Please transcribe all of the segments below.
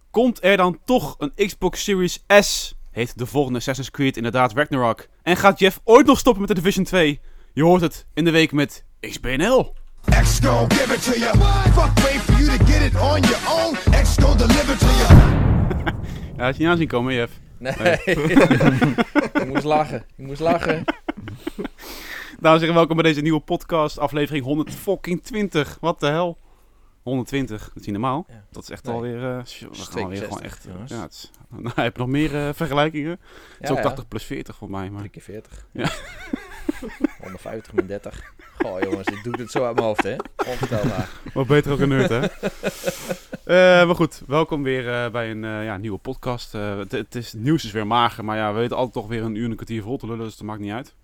Komt er dan toch een Xbox Series S? Heet de volgende Assassin's Creed inderdaad Ragnarok? En gaat Jeff ooit nog stoppen met de Division 2? Je hoort het in de week met XBNL. X gon' give it to you. Fuck, wait for you to get it on your own. X gon' deliver to you. Ja, had je niet aanzien komen, Jeff? Nee. Ik moest lachen. Dames en heren, welkom bij deze nieuwe podcast, aflevering 120. Wat de hel? 120, dat is niet normaal. Ja. Dat is echt Nee. alweer... we gaan alweer 62, gewoon echt... jongens. Ja, het is, nou, heb je nog meer vergelijkingen? Het is ook 80 plus 40 voor mij, maar... 3 keer 40. Ja. 150 min 30. Goh jongens, dit doet het zo uit mijn hoofd, hè? Onvertelbaar. Wat beter ook een nerd, hè? Maar goed, welkom weer bij een nieuwe podcast. Het nieuws is weer mager, maar ja, we weten altijd toch weer een uur en een kwartier vol te lullen, dus dat maakt niet uit.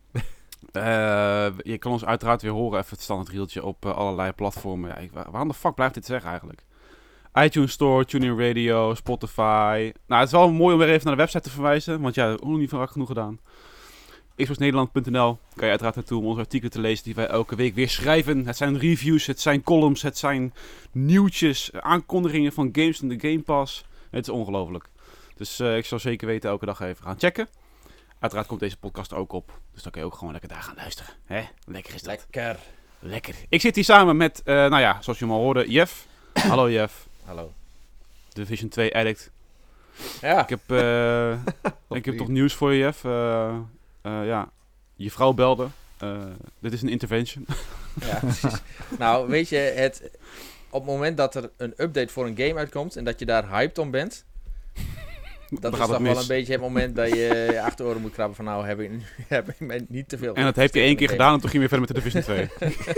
Je kan ons uiteraard weer horen, even het standaard rieltje op allerlei platformen. Ja, waarom de fuck blijft dit zeggen eigenlijk? iTunes Store, TuneIn Radio, Spotify. Nou, het is wel mooi om weer even naar de website te verwijzen, want ja, dat heb ik nog niet vaak genoeg gedaan. xboxnederland.nl kan je uiteraard naartoe om onze artikelen te lezen die wij elke week weer schrijven. Het zijn reviews, het zijn columns, het zijn nieuwtjes, aankondigingen van games in de Game Pass. Het is ongelooflijk. Dus ik zou zeker weten elke dag even gaan checken. Uiteraard komt deze podcast ook op, dus dan kun je ook gewoon lekker daar gaan luisteren. Hè? Lekker is dat. Lekker. Ik zit hier samen met, zoals je hem al hoorde, Jeff. Hallo Jeff. Hallo. Division 2 Addict. Ja. Ik heb toch nieuws voor je, Jeff. Je vrouw belde. Dit is een intervention. Ja, precies. Nou, weet je, op het moment dat er een update voor een game uitkomt en dat je daar hyped om bent, dat is toch wel een beetje het moment dat je je achteroren moet krabben van nou, heb ik mij niet te veel. En dat heb je 1 keer gedaan en toen ging je weer verder met de Division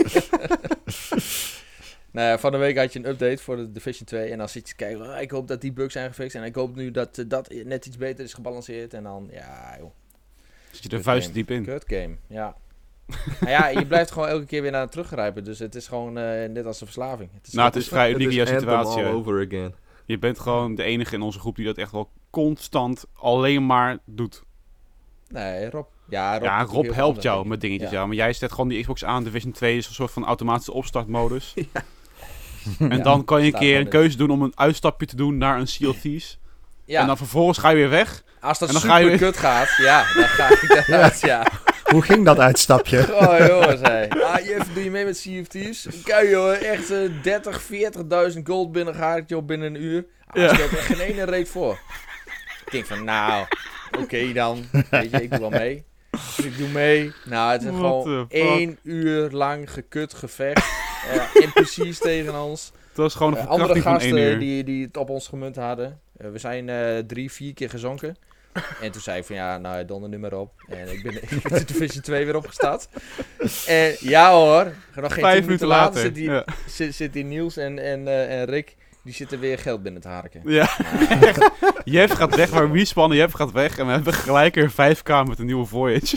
2. Nou ja, van de week had je een update voor de Division 2 en dan zit je te kijken, ik hoop dat die bugs zijn gefixt en ik hoop nu dat dat net iets beter is gebalanceerd en dan, ja joh. Zit je er vuist diep in. Kut game, ja. Nou ja, je blijft gewoon elke keer weer naar teruggrijpen, dus het is gewoon net als een verslaving. Het is vrij uniek in jouw situatie. All over again. Je bent gewoon de enige in onze groep die dat echt wel constant alleen maar doet. Nee, Rob. Rob helpt jou met dingetjes, ja. Maar jij zet gewoon die Xbox aan. Division 2 is een soort van automatische opstartmodus. Ja. En dan kan je een keer een keuze doen om een uitstapje te doen naar een Sea of Thieves. Ja. En dan vervolgens ga je weer weg. Als dat en dan super kut gaat, dan ga ik daaruit, ja. Hoe ging dat uitstapje? Oh jongens, hé. Jeff, doe je mee met Sea of Thieves? Kijk joh, echt 30.000, 40.000 gold binnen joh, binnen een uur. Stelt er geen ene reet voor. Ik denk van, nou, oké dan. Weet je, ik doe wel mee. Dus ik doe mee. Nou, het is gewoon 1 uur lang gekut gevecht. NPC's tegen ons. Het was gewoon een andere gasten van 1 uur. die het op ons gemunt hadden. We zijn 3-4 keer gezonken. En toen zei ik van ja, nou donder nu maar op. En ik ben de Division 2 weer opgestart. En ja hoor, nog geen 10 minuten later zit die Niels en Rick, die zitten weer geld binnen te harken. Ja, Jeff gaat weg, maar Respawn Jeff gaat weg. En we hebben gelijk er 5k met een nieuwe Voyage.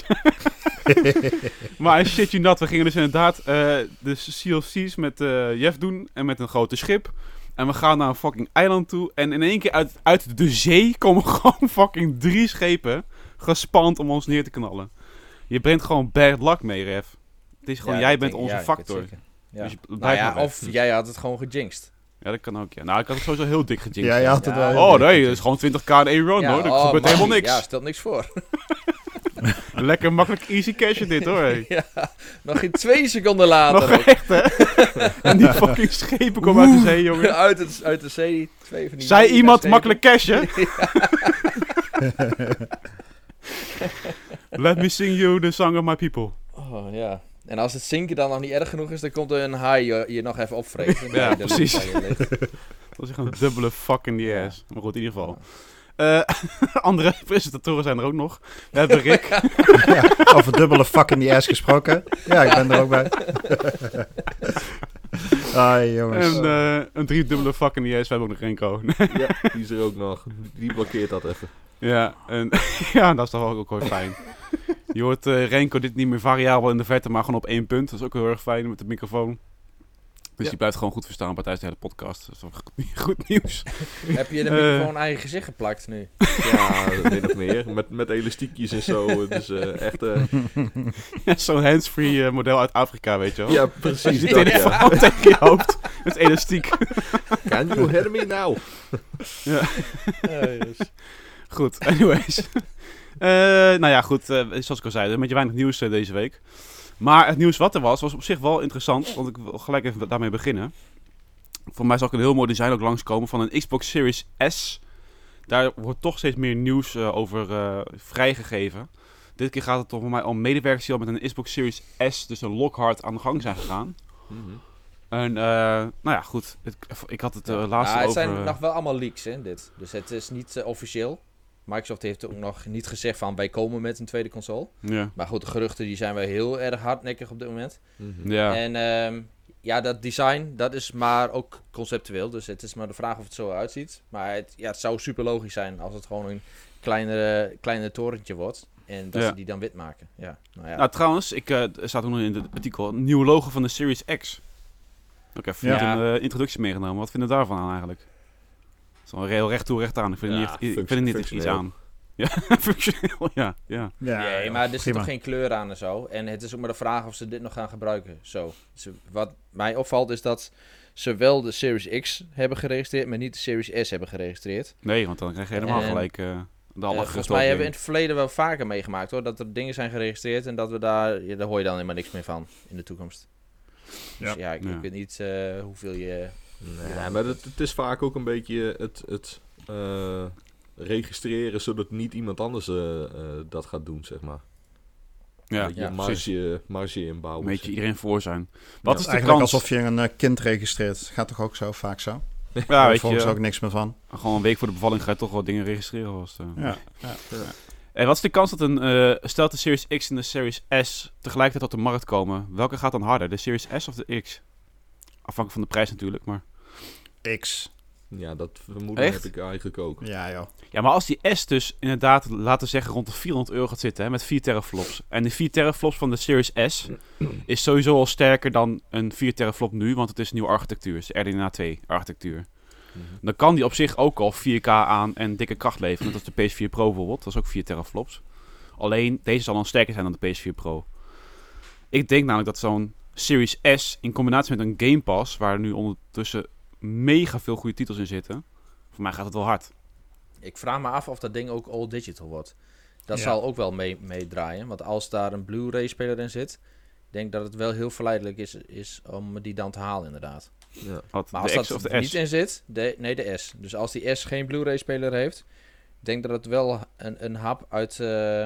Maar shit you not, we gingen dus inderdaad de Sea of Thieves met Jeff doen en met een grote schip. En we gaan naar een fucking eiland toe. En in één keer uit de zee komen gewoon fucking 3 schepen gespand om ons neer te knallen. Je brengt gewoon bad luck mee, Ref. Het is gewoon, jij bent onze factor. Ja. Dus of jij had het gewoon gejinxed. Ja, dat kan ook, ja. Nou, ik had het sowieso heel dik gejinxed. Ja, je had het wel. Oh nee, dat is gewoon 20k in 1 run, hoor. Er gebeurt helemaal niks. Ja, stelt niks voor. Lekker makkelijk easy cash dit, hoor. Hey. Ja, nog geen 2 seconden later. Nog echt, hè? En die fucking schepen komen uit de zee, jongen. Uit de zee. 2 van die zei iemand makkelijk cashen? Let me sing you the song of my people. Oh, ja. En als het zinken dan nog niet erg genoeg is, dan komt er een haai je nog even opvreten. Ja, precies. Dat is echt een dubbele fuck in the ass. Maar goed, in ieder geval. Andere presentatoren zijn er ook nog. We hebben Rick. Over dubbele fuck in the ass gesproken. Ja, ik ben er ook bij. Jongens. En een 3 dubbele fuck in the ass. We hebben ook nog Renko. Ja, die is er ook nog. Die blokkeert dat even. Ja, en ja, dat is toch ook wel fijn. Je hoort Renko dit niet meer variabel in de verte, maar gewoon op 1 punt. Dat is ook heel erg fijn met de microfoon. Dus die blijft gewoon goed verstaanbaar tijdens de hele podcast. Dat is toch goed nieuws. Heb je de microfoon eigen gezicht geplakt nu? Ja, min of meer. Met elastiekjes en zo. Dus echt... Ja, zo'n hands-free model uit Afrika, weet je wel. Ja, precies. Die dat, ja. telefoon tegen je hoofd met elastiek. Can you hear me now? Goed, anyways. Nou ja, goed. Zoals ik al zei, een beetje weinig nieuws deze week. Maar het nieuws wat er was op zich wel interessant. Want ik wil gelijk even daarmee beginnen. Voor mij zal ik een heel mooi design ook langskomen van een Xbox Series S. Daar wordt toch steeds meer nieuws over vrijgegeven. Dit keer gaat het toch voor mij om medewerkers die al met een Xbox Series S, dus een Lockhart, aan de gang zijn gegaan. Mhm. En nou ja, goed. Ik had het laatst het over... zijn nog wel allemaal leaks, hè, dit. Dus het is niet officieel. Microsoft heeft ook nog niet gezegd van wij komen met een tweede console. Ja. Maar goed, de geruchten die zijn wel heel erg hardnekkig op dit moment. Mhm. Ja. En dat design, dat is maar ook conceptueel. Dus het is maar de vraag of het zo uitziet. Maar het zou super logisch zijn als het gewoon een kleiner torentje wordt. En dat ze die dan wit maken. Ja, Nou trouwens, er staat ook nog in het artikel een nieuwe logo van de Series X. Ook even niet een introductie meegenomen. Wat vinden we daarvan aan eigenlijk? Zo'n heel recht toe, recht aan. Ik vind er niet echt iets aan. Ja, functioneel, ja. Nee, maar er zit prima. toch geen kleur aan en zo. En het is ook maar de vraag of ze dit nog gaan gebruiken. Zo. Wat mij opvalt is dat ze wel de Series X hebben geregistreerd, maar niet de Series S hebben geregistreerd. Nee, want dan krijg je helemaal En, gelijk volgens mij hebben we in het verleden wel vaker meegemaakt hoor. Dat er dingen zijn geregistreerd en dat we daar hoor je dan helemaal niks meer van in de toekomst. Dus ik weet niet hoeveel je... Nee, maar het is vaak ook een beetje het registreren zodat niet iemand anders dat gaat doen, zeg maar. Ja, marge inbouwen. Een beetje zeg. iedereen voor zijn. Wat is de Eigenlijk kans? alsof je een kind registreert. Gaat toch ook zo, vaak zo? Ja, Daar weet volgens je, ook niks meer van. gewoon een week voor de bevalling ga je toch wel dingen registreren. Ja. En wat is de kans dat stel dat de Series X en de Series S tegelijkertijd op de markt komen? Welke gaat dan harder? De Series S of de X? Afhankelijk van de prijs natuurlijk, maar... X. Ja, dat vermoeden Echt? heb ik eigenlijk ook. Ja, joh. Ja, maar als die S dus inderdaad, laten we zeggen, rond de €400 gaat zitten, hè, met 4 teraflops. En de 4 teraflops van de Series S is sowieso al sterker dan een 4 teraflop nu, want het is een nieuwe architectuur. Het is RDNA 2 architectuur. Dan kan die op zich ook al 4K aan en dikke kracht leveren. Net als de PS4 Pro bijvoorbeeld, dat is ook 4 teraflops. Alleen, deze zal dan sterker zijn dan de PS4 Pro. Ik denk namelijk dat zo'n Series S in combinatie met een Game Pass, waar nu ondertussen mega veel goede titels in zitten, voor mij gaat het wel hard. Ik vraag me af of dat ding ook all digital wordt. Dat Ja. zal ook wel meedraaien. Want als daar een Blu-ray speler in zit, denk dat het wel heel verleidelijk is om die dan te halen inderdaad. Ja. Wat, Maar de als X dat of de er S? niet in zit, de S. Dus als die S geen Blu-ray speler heeft, denk dat het wel een hap uit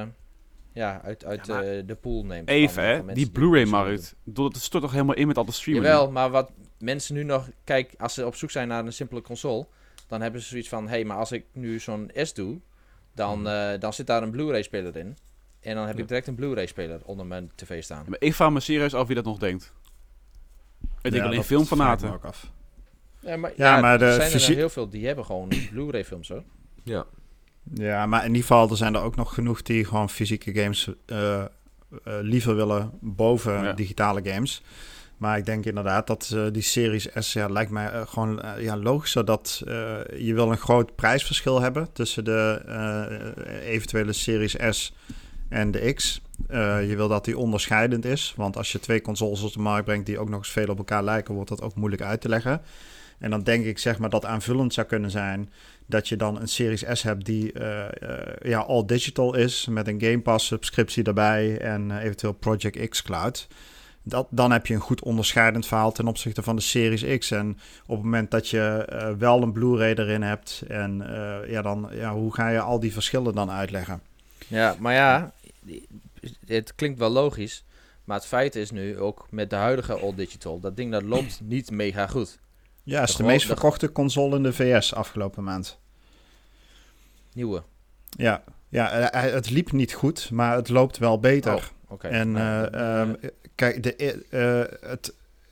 de pool neemt. Even van hè, mensen die het Blu-ray-markt, het stort toch helemaal in met al de streaming? Jawel, maar wat mensen nu nog... Kijk, als ze op zoek zijn naar een simpele console, dan hebben ze zoiets van... Hé, maar als ik nu zo'n S doe, dan zit daar een Blu-ray speler in. En dan heb ik direct een Blu-ray speler onder mijn tv staan. Ja, maar ik vraag me serieus af wie dat nog denkt. Ik denk alleen dat filmfanaten. vraag ik me ook af. Ja, maar de er zijn er fysie- heel veel die hebben gewoon Blu-ray films hoor. Ja. Ja, maar in ieder geval, er zijn er ook nog genoeg die gewoon fysieke games liever willen boven digitale games. Maar ik denk inderdaad dat die Series S, lijkt mij gewoon logischer dat je wil een groot prijsverschil hebben tussen de eventuele Series S en de X. Je wil dat die onderscheidend is, want als je twee consoles op de markt brengt die ook nog eens veel op elkaar lijken, wordt dat ook moeilijk uit te leggen. En dan denk ik zeg maar dat aanvullend zou kunnen zijn dat je dan een Series S hebt die all digital is met een Game Pass subscriptie erbij en eventueel Project X Cloud. Dan heb je een goed onderscheidend verhaal ten opzichte van de Series X. En op het moment dat je wel een Blu-ray erin hebt en hoe ga je al die verschillen dan uitleggen? Ja, maar ja, het klinkt wel logisch. Maar het feit is nu ook met de huidige All Digital, dat ding dat loopt niet mega goed. Ja, het is de meest verkochte console in de VS afgelopen maand. Nieuwe. Ja, het liep niet goed, maar het loopt wel beter. Oh, oké. En kijk,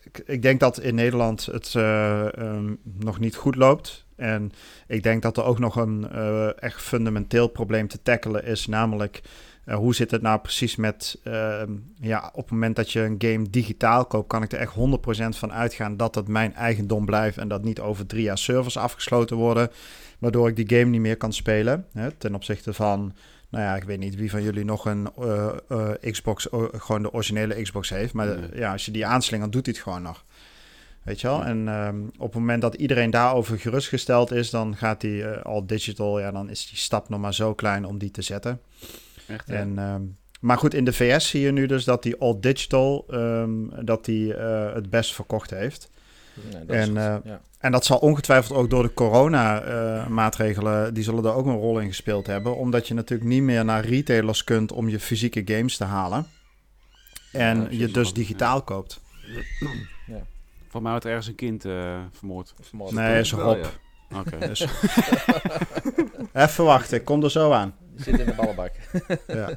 ik denk dat in Nederland het nog niet goed loopt. En ik denk dat er ook nog een echt fundamenteel probleem te tackelen is. Namelijk, hoe zit het nou precies met... op het moment dat je een game digitaal koopt, kan ik er echt 100% van uitgaan dat het mijn eigendom blijft. En dat niet over 3 jaar servers afgesloten worden. Waardoor ik die game niet meer kan spelen. Hè, ten opzichte van... Nou ja, ik weet niet wie van jullie nog een Xbox, gewoon de originele Xbox heeft. Maar als je die aanslingert, doet hij het gewoon nog. Weet je wel? En op het moment dat iedereen daarover gerustgesteld is, dan gaat die all digital, dan is die stap nog maar zo klein om die te zetten. Echt, maar goed, in de VS zie je nu dus dat die all digital, dat die het best verkocht heeft. Nee, en dat zal ongetwijfeld ook door de corona-maatregelen, die zullen er ook een rol in gespeeld hebben. Omdat je natuurlijk niet meer naar retailers kunt om je fysieke games te halen. En je dus digitaal koopt. Ja. Van mij wordt ergens een kind vermoord. Nee, is erop. Ja. Oké. Dus... Even wachten, ik kom er zo aan. Die zit in de ballenbak. Ja.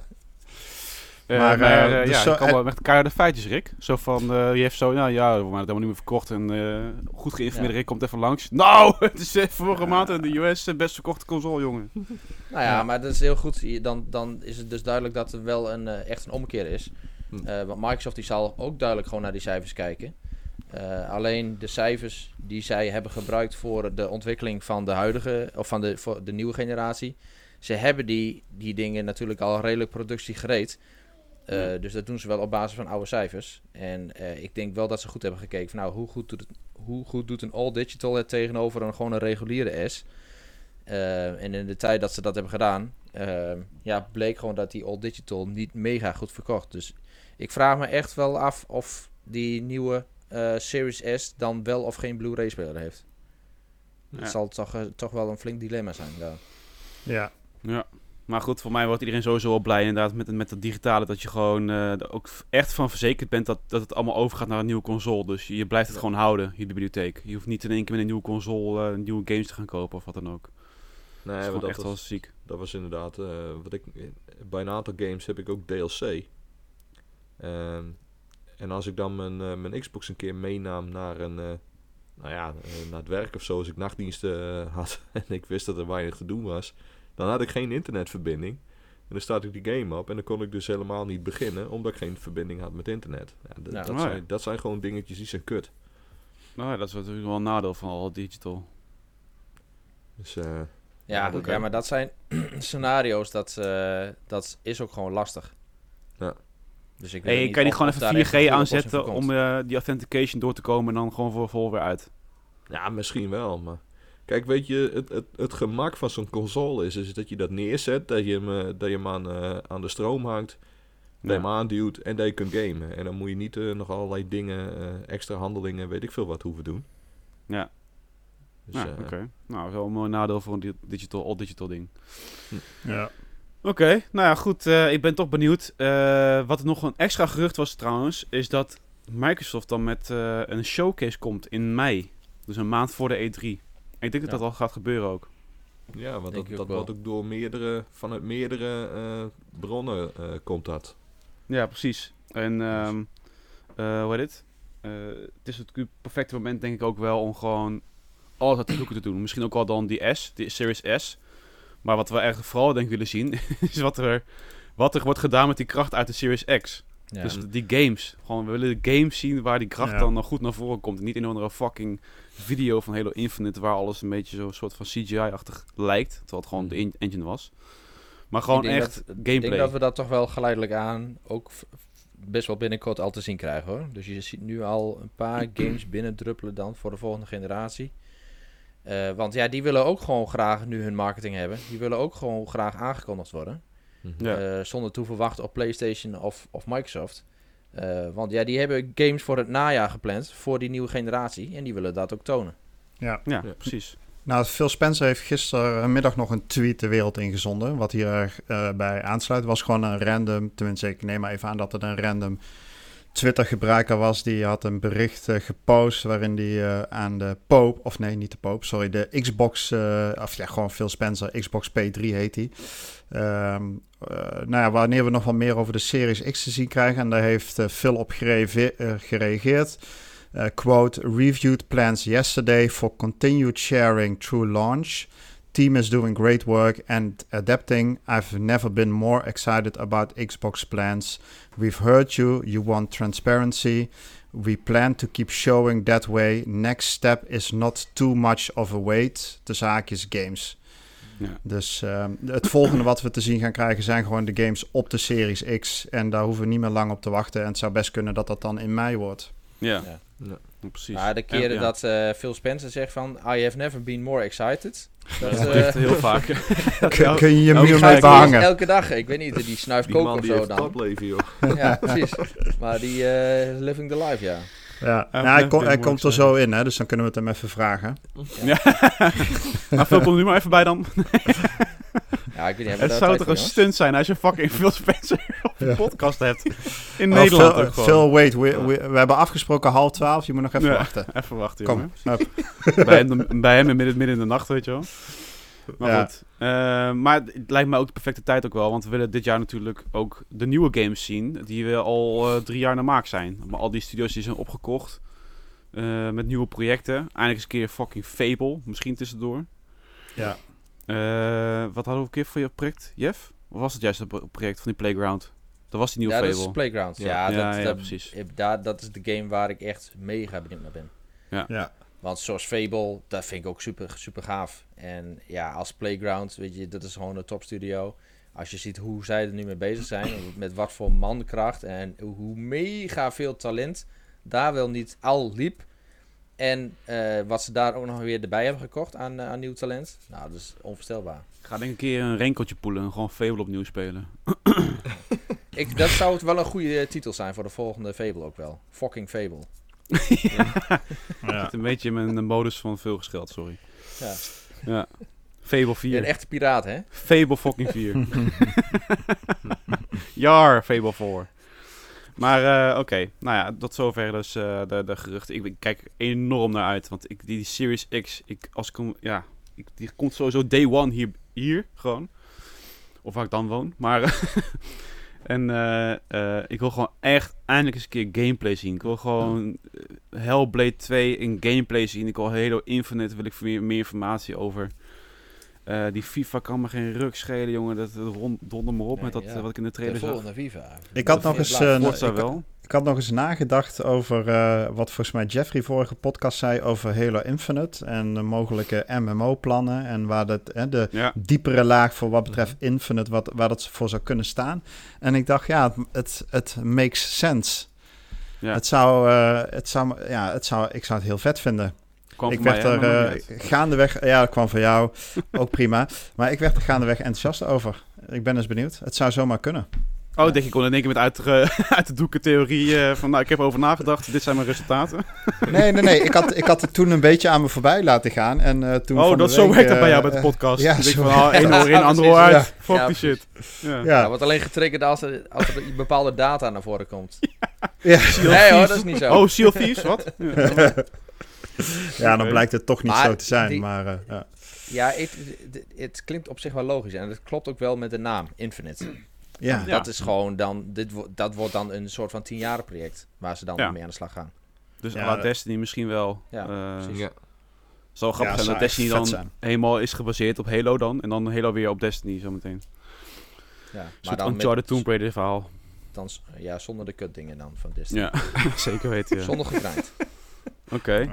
Dus ik kan wel met keiharde feitjes, Rick. Zo van, je heeft zo, maar dat hebben we niet meer verkocht. En goed geïnformeerde Rick komt even langs. Nou, het is vorige maand in de US best verkochte console, jongen. Nou ja, maar dat is heel goed. Dan is het dus duidelijk dat er wel echt een omkeer is. Want Microsoft die zal ook duidelijk gewoon naar die cijfers kijken. Alleen de cijfers die zij hebben gebruikt voor de ontwikkeling van de huidige, of voor de nieuwe generatie. Ze hebben die dingen natuurlijk al redelijk productie gereed. Dus dat doen ze wel op basis van oude cijfers. En ik denk wel dat ze goed hebben gekeken van nou, hoe goed doet een all digital het tegenover gewoon een reguliere S. En in de tijd dat ze dat hebben gedaan, bleek gewoon dat die all digital niet mega goed verkocht. Dus ik vraag me echt wel af of die nieuwe Series S dan wel of geen Blu-ray speler heeft. Dat zal toch wel een flink dilemma zijn daar. Ja. Maar goed, voor mij wordt iedereen sowieso wel blij inderdaad met het digitale. Dat je gewoon er ook echt van verzekerd bent dat het allemaal overgaat naar een nieuwe console. Dus je blijft het gewoon houden, je bibliotheek. Je hoeft niet in één keer met een nieuwe console nieuwe games te gaan kopen of wat dan ook. Nee, dat echt wel ziek. Dat was inderdaad... bij een aantal games heb ik ook DLC. En als ik dan mijn Xbox een keer meenam naar naar het werk of zo, als ik nachtdiensten had en ik wist dat er weinig te doen was, dan had ik geen internetverbinding. En dan startte ik die game op en dan kon ik dus helemaal niet beginnen, omdat ik geen verbinding had met internet. Dat zijn gewoon dingetjes die zijn kut. Nou, dat is natuurlijk wel een nadeel van all digital. Dus, maar dat zijn scenario's, dat is ook gewoon lastig. Ja. Dus ik kan je niet gewoon even 4G aanzetten om die authentication door te komen en dan gewoon voor weer uit? Ja, misschien wel, maar... Kijk, weet je, het gemak van zo'n console is dat je dat neerzet, dat je hem aan de stroom hangt, dat je hem aanduwt en dat je kunt gamen. En dan moet je niet nog allerlei dingen, extra handelingen, weet ik veel wat, hoeven doen. Ja. Dus, oké. Nou, wel een mooi nadeel voor een all digital ding. Ja. Oké, nou ja, goed. Ik ben toch benieuwd. Wat er nog een extra gerucht was trouwens, is dat Microsoft dan met een showcase komt in mei. Dus een maand voor de E3. Ik denk dat dat al gaat gebeuren ook. Ja, want dat wordt ook door vanuit meerdere bronnen komt dat. Ja, precies. En hoe heet het? Het is het perfecte moment denk ik ook wel om gewoon alles uit de doeken te doen. Misschien ook al dan die Series S. Maar wat we eigenlijk vooral denk ik willen zien, is wat er wordt gedaan met die kracht uit de Series X. Ja. Dus die games. Gewoon, we willen de games zien waar die kracht dan nog goed naar voren komt. En niet in een andere fucking video van Halo Infinite waar alles een beetje zo'n soort van CGI-achtig lijkt. Terwijl het gewoon de engine was. Maar gewoon echt gameplay. Ik denk dat we dat toch wel geleidelijk aan ook best wel binnenkort al te zien krijgen hoor. Dus je ziet nu al een paar games binnendruppelen dan voor de volgende generatie. Want ja, die willen ook gewoon graag nu hun marketing hebben. Die willen ook gewoon graag aangekondigd worden. Zonder te wachten op PlayStation of Microsoft. Want ja, die hebben games voor het najaar gepland. Voor die nieuwe generatie. En die willen dat ook tonen. Ja, precies. Nou, Phil Spencer heeft gistermiddag nog een tweet de wereld ingezonden. Wat hier bij aansluit. Was gewoon een random. Tenminste, ik neem maar even aan dat het een random Twitter-gebruiker was. Die had een bericht gepost waarin die aan de Pope... Of nee, niet de Pope, sorry. De Xbox... gewoon Phil Spencer. Xbox P3 heet die. Wanneer we nog wat meer over de Series X te zien krijgen. En daar heeft Phil op gereageerd. quote, reviewed plans yesterday for continued sharing through launch. Team is doing great work and adapting. I've never been more excited about Xbox plans. We've heard you. You want transparency. We plan to keep showing that way. Next step is not too much of a wait. De zaakjes games. Ja. Dus het volgende wat we te zien gaan krijgen zijn gewoon de games op de Series X. En daar hoeven we niet meer lang op te wachten. En het zou best kunnen dat dat dan in mei wordt. Ja. Ja. Precies. Maar de keren Ja. dat Phil Spencer zegt van... I have never been more excited. Dat, Dat ligt heel vaak. Kun je je Oh, muur die mee gaat behangen? elke dag. Ik weet niet, die snuift Die kook man of die zo heeft dan. topleven, joh. Ja, precies. Maar die living the life, ja. Ja, Ja, hij komt er zo in, hè, dus dan kunnen we het hem even vragen. Maar Phil, kom er nu maar even bij dan. Ja, ik weet niet, hebben we Het daar zou tijd toch voor, een jongens? stunt zijn als je fucking Phil Spencer op de Ja. podcast hebt. In Nederland ook gewoon. Phil, wait, we hebben afgesproken 11:30, je moet nog even Ja. wachten. Even wachten, Kom, jongen. up. bij hem midden in de nacht, weet je wel. Maar Ja. goed. Maar het lijkt mij ook de perfecte tijd ook wel. Want we willen dit jaar natuurlijk ook de nieuwe games zien. Die we al 3 jaar naar maak zijn. Maar al die studios die zijn opgekocht. Met nieuwe projecten. Eindelijk eens een keer fucking Fable. Misschien tussendoor. Ja. Wat hadden we een keer voor je project, Jeff? Of was het juist het project van die Playground? Dat was die nieuwe Ja, Fable. dat is Playground. Ja. Ja, precies. Dat is de game waar ik echt mega benieuwd naar ben. Ja. Want zoals Fable, dat vind ik ook super, super gaaf. En ja, als Playground, weet je, dat is gewoon een topstudio. Als je ziet hoe zij er nu mee bezig zijn, met wat voor mankracht en hoe mega veel talent daar wel niet al liep. En wat ze daar ook nog weer erbij hebben gekocht aan nieuw talent. Nou, dat is onvoorstelbaar. Ik ga denk ik een keer een renkeltje poelen en gewoon Fable opnieuw spelen. Dat zou het wel een goede titel zijn voor de volgende Fable ook wel. Fucking Fable. Ja. Het een beetje in mijn modus van veel gescheld, sorry. Ja. Ja. Fable 4. Een echte piraat, hè? Fable fucking 4. Jar, Fable 4. Maar oké, nou ja, tot zover dus de geruchten. Ik kijk enorm naar uit, want die Series X, die komt sowieso day one hier gewoon. Of waar ik dan woon, maar... En ik wil gewoon echt eindelijk eens een keer gameplay zien. Ik wil gewoon Hellblade 2 in gameplay zien. Ik wil Halo Infinite, wil ik meer informatie over. Die FIFA kan me geen ruk schelen, jongen. Dat donder me op Nee, met dat ja. wat ik in de De trailer zag. volgende FIFA. Ik had nog eens... Forza wel. Ik had nog eens nagedacht over wat volgens mij Jeffrey vorige podcast zei over Halo Infinite en de mogelijke MMO-plannen en waar de Ja. diepere laag voor wat betreft Infinite, waar dat voor zou kunnen staan. En ik dacht, ja, het makes sense. Ja. Ik zou het heel vet vinden. Kwam Ik voor mij werd helemaal er niet uit. gaandeweg, ja, dat kwam van jou, ook prima. Maar ik werd er gaandeweg enthousiast over. Ik ben eens benieuwd. Het zou zomaar kunnen. Oh, denk ik kon in één keer met uit de doeken theorie van, nou, ik heb erover nagedacht, dit zijn mijn resultaten. Nee. Ik had het toen een beetje aan me voorbij laten gaan. En toen Oh, van de dat zo week, werkt het bij jou bij de podcast. ja, ik denk zo van, één oor in, Ja, ander oor precies. uit. Ja. Fuck Ja, die shit. Ja. Ja. Ja, wordt alleen getriggerd als er bepaalde data naar voren komt. Ja. Nee hoor, dat is niet zo. Oh, Sea of Thieves, wat? Ja. Ja, dan Oké. blijkt het toch niet Maar zo te zijn. die- Maar ja. Ja, het klinkt op zich wel logisch. En het klopt ook wel met de naam, Infinite. Ja. Ja. Dat is gewoon dan... Dat wordt dan een soort van 10-jaren project. Waar ze dan Ja. mee aan de slag gaan. Dus Ja, à la dat- Destiny misschien wel. Ja, precies. Ja. Zou grappig Ja, zijn dat zou Destiny echt dan vet zijn. helemaal is gebaseerd op Halo dan. En dan Halo weer op Destiny zometeen. Ja, Een maar soort dan Uncharted Tomb Raider verhaal. zonder de kutdingen dan van Disney. Ja, zeker weten. Ja. Zonder gegrind. Oké.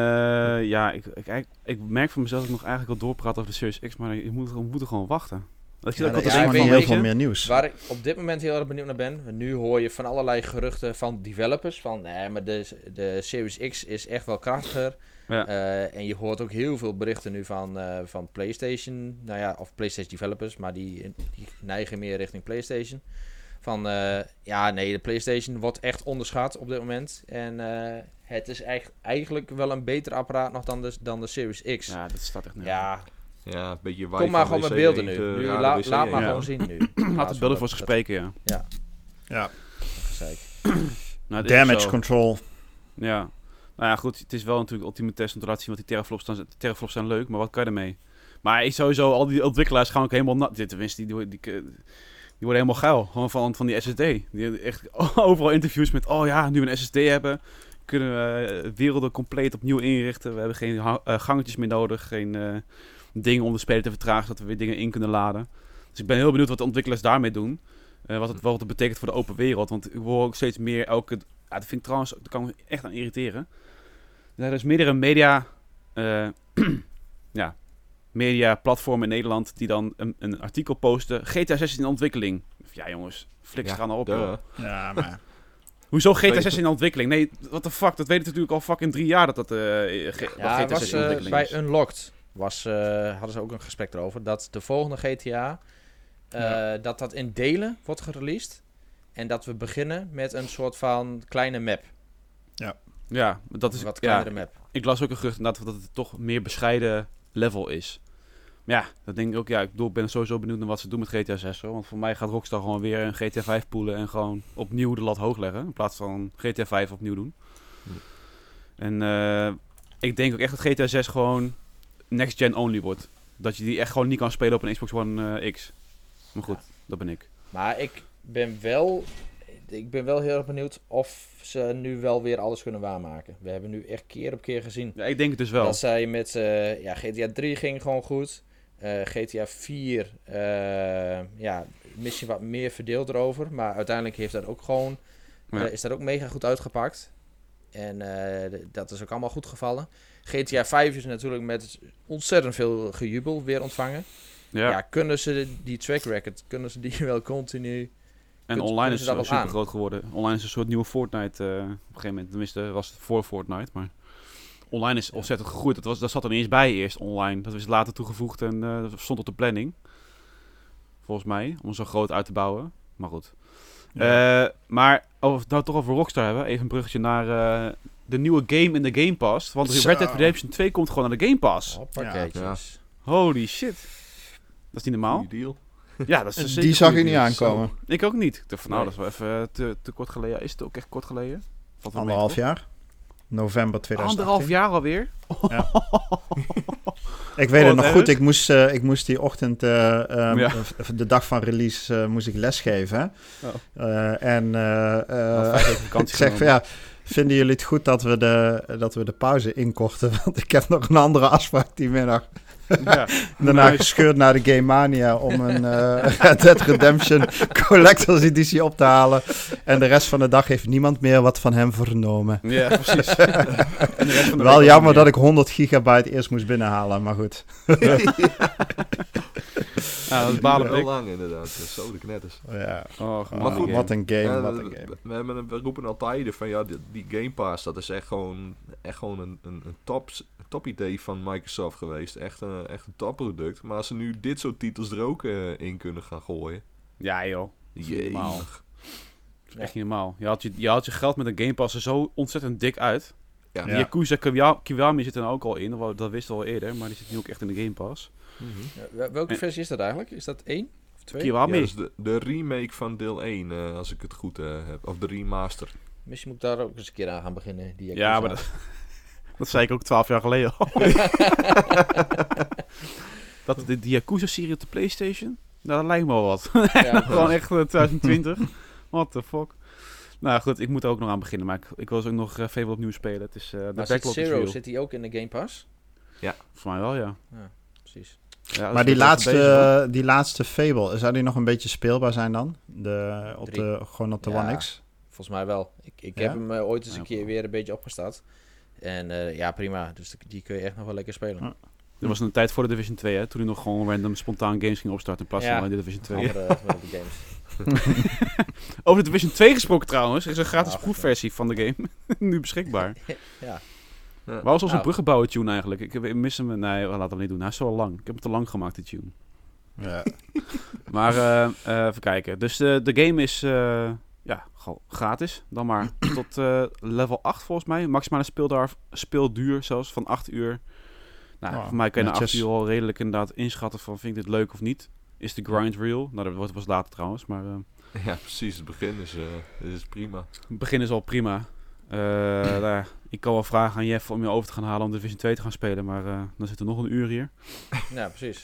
Ik merk van mezelf dat ik nog eigenlijk wel doorpraat over de Series X. Maar we moeten gewoon wachten. Dat je Ja, ook al nee, te ja, denken ik van, weet heel weet veel je, meer nieuws. Waar ik op dit moment heel erg benieuwd naar ben. Nu hoor je van allerlei geruchten van developers. Van nee, maar de Series X is echt wel krachtiger. Ja. En je hoort ook heel veel berichten nu van PlayStation. Nou ja, of PlayStation developers. Maar die neigen meer richting PlayStation. Van de PlayStation wordt echt onderschat op dit moment. En het is eigenlijk wel een beter apparaat nog dan de Series X. Ja, dat staat echt nergens. Ja, Ja, een beetje kom maar gewoon met beelden nu. Laat maar Ja. gewoon zien nu. Laat de beelden voor zich spreken, ja. Ja. Gezeik. Nou, dit is Damage zo. control. Ja. Nou ja, goed. Het is wel natuurlijk ultieme test om te laten zien wat die teraflops zijn leuk, maar wat kan je ermee? Maar sowieso, al die ontwikkelaars gaan ook helemaal nat. Tenminste, die worden helemaal geil. Gewoon van die SSD. Die echt overal interviews met, oh ja, nu we een SSD hebben, kunnen we werelden compleet opnieuw inrichten. We hebben geen gangetjes meer nodig. Geen dingen om de speler te vertragen, zodat we weer dingen in kunnen laden. Dus ik ben heel benieuwd wat de ontwikkelaars daarmee doen. Wat het betekent voor de open wereld. Want ik hoor ook steeds meer dat vind ik trouwens, dat kan me echt aan irriteren. Er is meerdere media platformen in Nederland die dan een artikel posten. GTA 6 is in ontwikkeling. Ja jongens, fliks gaan erop. Ja, maar... Hoezo GTA 6 in ontwikkeling? Nee, what the fuck, dat weten natuurlijk al fucking 3 jaar dat GTA 6 in ontwikkeling bij is. Unlocked hadden ze ook een gesprek erover dat de volgende GTA dat in delen wordt gereleased en dat we beginnen met een soort van kleine map. Ja, dat is wat kleinere map. Ik las ook een gerucht inderdaad dat het toch meer bescheiden level is. Maar ja, dat denk ik ook. Ja, ik ben sowieso benieuwd naar wat ze doen met GTA 6. Hoor. Want voor mij gaat Rockstar gewoon weer een GTA 5 poelen en gewoon opnieuw de lat hoog leggen. In plaats van GTA 5 opnieuw doen. En ik denk ook echt dat GTA 6 gewoon next gen only wordt. Dat je die echt gewoon niet kan spelen op een Xbox One X. Maar goed, dat ben ik. Maar ik ben wel heel erg benieuwd of ze nu wel weer alles kunnen waarmaken. We hebben nu echt keer op keer gezien. Ja, ik denk het dus wel. Dat zij met GTA 3 ging gewoon goed. GTA 4 misschien wat meer verdeeld erover. Maar uiteindelijk heeft dat ook gewoon is dat ook mega goed uitgepakt. En dat is ook allemaal goed gevallen. GTA 5 is natuurlijk met ontzettend veel gejubel weer ontvangen. Ja, kunnen ze die track record, kunnen ze die wel continu... En online is het super groot geworden. Online is een soort nieuwe Fortnite op een gegeven moment. Tenminste, was het voor Fortnite, maar... Online is ontzettend gegroeid. Dat zat er niet eens bij eerst online. Dat is later toegevoegd en dat stond op de planning. Volgens mij, om zo groot uit te bouwen. Maar goed. Ja. Maar als we het nou toch over Rockstar hebben, even een bruggetje naar de nieuwe game in de Game Pass. Want Red Dead Redemption 2 komt gewoon naar de Game Pass. Pakketjes. Holy shit. Dat is niet normaal. Goeie deal. Ja, dat is die zag ik niet aankomen. Ik ook niet. Ik dacht van, dat is wel even te kort geleden. Is het ook echt kort geleden? 1,5 jaar. November 2018. 1,5 jaar alweer? Ja. Ik weet het nog goed. Ik moest die ochtend, de dag van release, moest ik lesgeven. Ik zeg van vinden jullie het goed dat we de pauze inkorten? Want ik heb nog een andere afspraak die middag. Ja. Daarna gescheurd naar de Game Mania om een Red Dead Redemption Collector's Editie op te halen. En de rest van de dag heeft niemand meer wat van hem vernomen. Ja, precies. En de rest van de wel jammer dat ik 100 gigabyte eerst moest binnenhalen, maar goed. Ja, dat is balen wel lang inderdaad. Zo de knetters. Ja. Maar goed, wat een game. Ja, wat een game. We roepen altijd van die Game Pass, dat is echt gewoon een top idee van Microsoft geweest. Echt een topproduct. Maar als ze nu dit soort titels er ook in kunnen gaan gooien. Ja joh. Normaal. Dat is echt niet normaal. Je haalt je geld met een Game Pass er zo ontzettend dik uit. Ja. Die Yakuza Kiwami zit er ook al in. Dat wisten we al eerder. Maar die zit nu ook echt in de Game Pass. Mm-hmm. Welke versie is dat eigenlijk? Is dat 1 of 2? Kiwami. Ja, dat is de remake van deel 1. Als ik het goed heb. Of de remaster. Misschien moet ik daar ook eens een keer aan gaan beginnen. Die ja, maar dat zei ik ook 12 jaar geleden al. Die Yakuza-serie op de PlayStation? Nou, dat lijkt me wel wat. Ja, gewoon echt 2020. What the fuck? Nou goed, ik moet er ook nog aan beginnen. Maar ik wil ze ook nog veel opnieuw spelen. Het is, de backlog is real. Zit die ook in de Game Pass? Ja, voor mij wel, ja. Ja, precies. Ja, maar die laatste Fable, zou die nog een beetje speelbaar zijn dan? Gewoon op de One X? Volgens mij wel. Ik heb hem ooit eens een keer weer een beetje opgestart. En prima. Dus die kun je echt nog wel lekker spelen. Ja. Er was een tijd voor de Division 2, hè? Toen hij nog gewoon random spontaan games ging opstarten in plaats van de Division 2. Andere games. Over de Division 2 gesproken trouwens. Er is een gratis proefversie van de game. Nu beschikbaar. Ja. Waar was onze bruggenbouwer tune eigenlijk? Ik mis hem. Nee, laten we hem niet doen. Hij is zo al lang. Ik heb hem te lang gemaakt, die tune. Ja. Maar even kijken. Dus de game is gratis. Dan maar tot level 8 volgens mij. Maximale speelduur zelfs van 8 uur. Nou, voor mij kan je na 8 uur al redelijk inderdaad inschatten van vind ik dit leuk of niet. Is de grind real? Nou, dat wordt pas later trouwens, maar... ja, precies. Het begin is prima. Het begin is al prima. Ik kan wel vragen aan Jeff om je over te gaan halen om Division 2 te gaan spelen, maar dan zit er nog een uur hier. Ja, precies.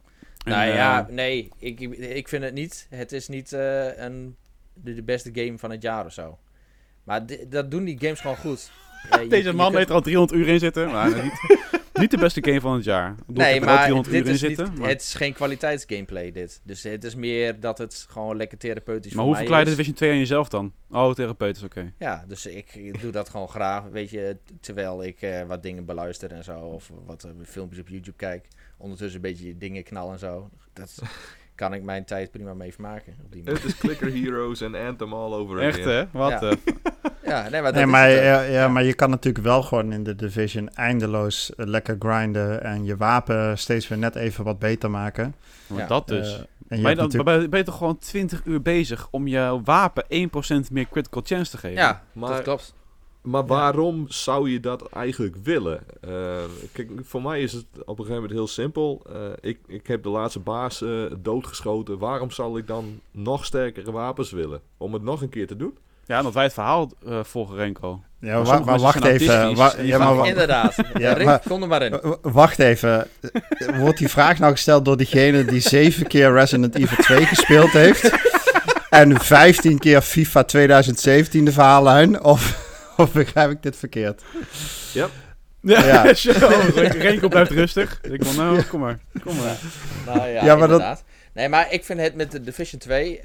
Ik vind het niet. Het is niet de beste game van het jaar of zo. Maar dat doen die games gewoon goed. Deze man heeft er al 300 uur in zitten. Maar niet de beste game van het jaar. Nee, maar 300 uur in dit is zitten. niet, het is geen kwaliteitsgameplay dit. Dus het is meer dat het gewoon lekker therapeutisch Maar voor hoe mij verklaar je is. Division 2 aan jezelf dan? Oh, therapeutisch, oké. Ja, dus ik doe dat gewoon graag, weet je, terwijl ik wat dingen beluister en zo. Of wat filmpjes op YouTube kijk. Ondertussen een beetje dingen knallen en zo. Kan ik mijn tijd prima mee vermaken. Op die manier. Het is Clicker Heroes en Anthem all over Echt, again. hè? Wat? Ja. Ja, nee, maar dat Nee, is maar, het ook. maar je kan natuurlijk wel gewoon in de Division eindeloos lekker grinden en je wapen steeds weer net even wat beter maken. Maar Ja. dat dus. En je Maar hebt dan ben je toch gewoon 20 uur bezig om je wapen 1% meer critical chance te geven? Ja, Maar- dat klopt. Maar waarom zou je dat eigenlijk willen? Kijk, voor mij is het op een gegeven moment heel simpel. Ik heb de laatste baas doodgeschoten. Waarom zal ik dan nog sterkere wapens willen? Om het nog een keer te doen? Ja, omdat wij het verhaal volgen, Renko. Ja, Maar sommige maar mensen wacht zijn even. autistisch en die gaan Inderdaad. Ja, Rick, maar- kom er maar in. Wacht even. Wordt die vraag nou gesteld door diegene die 7 keer Resident Evil 2 gespeeld heeft en 15 keer FIFA 2017 de verhaallijn? Of begrijp ik dit verkeerd? Ja, Ja. Renko blijft rustig. Ik van, nou, kom maar. Nou ja, Ja, maar inderdaad. Nee, maar ik vind het met de Division 2...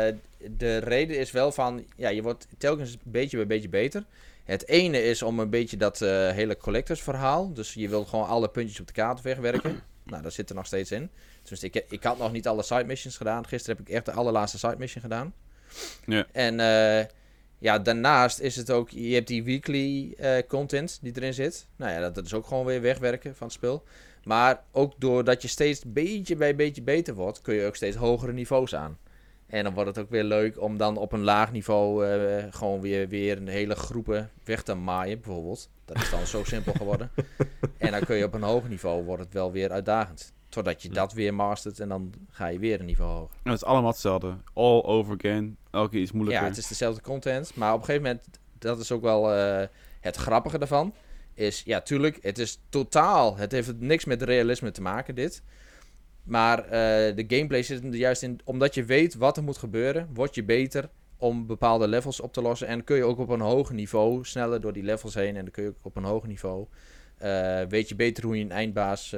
de reden is wel van... Ja, je wordt telkens beetje bij beetje beter. Het ene is om een beetje dat hele collectors verhaal. Dus je wilt gewoon alle puntjes op de kaart wegwerken. Nou, dat zit er nog steeds in. Dus ik had nog niet alle side missions gedaan. Gisteren heb ik echt de allerlaatste side mission gedaan. Ja. En ja, daarnaast is het ook... Je hebt die weekly content die erin zit. Nou ja, dat is ook gewoon weer wegwerken van het spel. Maar ook doordat je steeds beetje bij beetje beter wordt... kun je ook steeds hogere niveaus aan. En dan wordt het ook weer leuk om dan op een laag niveau... gewoon weer een hele groepen weg te maaien, bijvoorbeeld. Dat is dan zo simpel geworden. En dan kun je op een hoog niveau... wordt het wel weer uitdagend. Totdat je dat weer mastert en dan ga je weer een niveau hoger. En het is allemaal hetzelfde. All over again. Elke keer iets moeilijker. Ja, het is dezelfde content. Maar op een gegeven moment, dat is ook wel het grappige daarvan. Is, ja, tuurlijk, het is totaal... Het heeft niks met realisme te maken, dit. Maar de gameplay zit er juist in... Omdat je weet wat er moet gebeuren, word je beter om bepaalde levels op te lossen. En kun je ook op een hoger niveau sneller door die levels heen. En dan kun je ook op een hoger niveau... weet je beter hoe je een eindbaas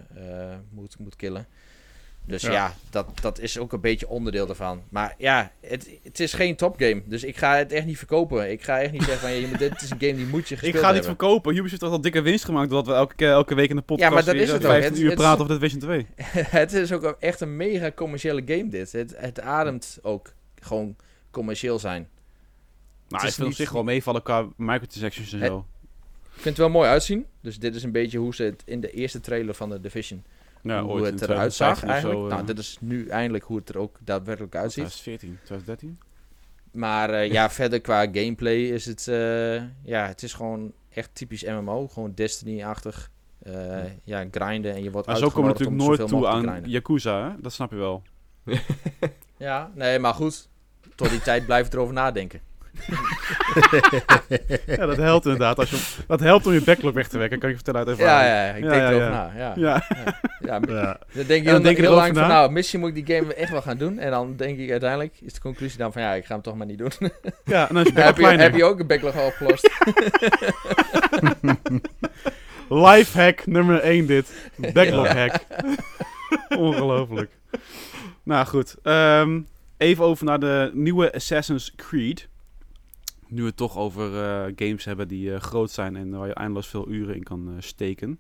moet killen. Dus ja, dat is ook een beetje onderdeel daarvan. Maar ja, het is geen topgame. Dus ik ga het echt niet verkopen. Ik ga echt niet zeggen van... Ja, dit is een game die moet je gespeeld Ik ga niet hebben. verkopen. Ubisoft heeft al dikke winst gemaakt... doordat we elke week in de podcast... Ja, maar dat weer, is het ook. 15 uur Het praten is- over Division 2. Het is ook echt een mega commerciële game dit. Het ademt ook gewoon commercieel zijn. Nou, is ik vind op niet- zich wel meevallen qua microtransactions en Het- zo. Ik vind het wel mooi uitzien. Dus dit is een beetje hoe ze het in de eerste trailer van de Division... Ja, hoe ooit in het eruit zag 2015 of eigenlijk. zo, Nou, dit is nu eindelijk hoe het er ook daadwerkelijk uitziet. 2014, 2013? Maar ja, verder qua gameplay is het... ja, het is gewoon echt typisch MMO. Gewoon Destiny-achtig. Ja, grinden en je wordt Maar zo komen we uitgenodigd natuurlijk om nooit zoveel toe mogelijk te aan grinden. Yakuza, hè? Dat snap je wel. Ja, nee, maar goed. Tot die tijd blijf ik erover nadenken. Ja, dat helpt inderdaad. Dat helpt om je backlog weg te werken, kan ik je vertellen uit ervaring. Ja, ik Ja, denk ja, erover ja. na. Ja. Ja. Ja, Ja. dan denk je En dan denk je heel erover lang van, na. nou, misschien moet ik die game echt wel gaan doen. En dan denk ik uiteindelijk, is de conclusie dan van, ja, ik ga hem toch maar niet doen. Ja, en als je heb, backlog kleiner. heb je ook een backlog al opgelost? Lifehack nummer 1 dit. Backlog hack. Ongelooflijk. Nou goed. Even over naar de nieuwe Assassin's Creed. Nu we het toch over games hebben die groot zijn en waar je eindeloos veel uren in kan steken.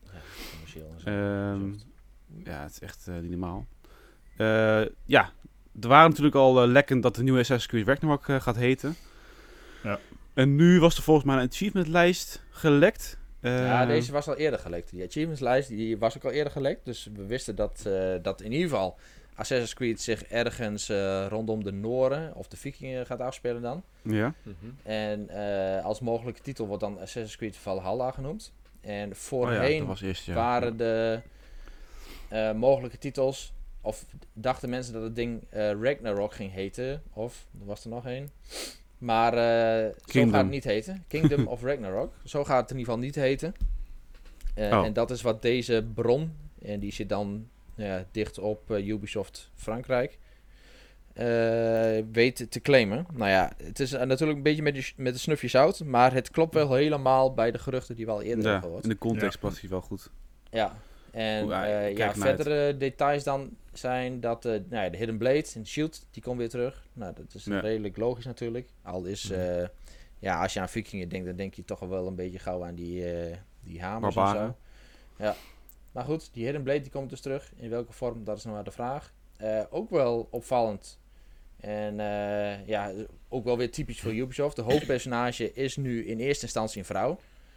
Ja, het is echt niet normaal. Ja, er waren natuurlijk al lekken dat de nieuwe Assassin's Creed Ragnarok gaat heten. Ja. En nu was er volgens mij een achievement-lijst gelekt. Ja, deze was al eerder gelekt. Die achievementslijst die was ook al eerder gelekt. Dus we wisten dat in ieder geval Assassin's Creed zich ergens rondom de Noren of de Vikingen gaat afspelen dan. Ja. En als mogelijke titel wordt dan Assassin's Creed Valhalla genoemd. En Oh ja, voorheen dat was eerst, ja. waren de mogelijke titels... Of dachten mensen dat het ding Ragnarok ging heten. Of, er was er nog één. Maar zo Kingdom. gaat het niet heten. Kingdom of Ragnarok. Zo gaat het in ieder geval niet heten. Oh. En dat is wat deze bron... En die zit dan dicht op Ubisoft Frankrijk. weet te claimen. Nou ja, het is natuurlijk een beetje met een snufje zout, maar het klopt wel helemaal bij de geruchten die we al eerder hebben gehoord. In de context past hij wel goed. Ja, en kijk verdere details dan zijn dat de Hidden Blade en Shield, die komt weer terug. Nou, dat is redelijk logisch natuurlijk. Al is, als je aan vikingen denkt, dan denk je toch wel een beetje gauw aan die hamers en zo. Ja, maar goed, die Hidden Blade die komt dus terug. In welke vorm, dat is nog maar de vraag. Ook wel opvallend. En ook wel weer typisch voor Ubisoft. De hoofdpersonage is nu in eerste instantie een vrouw.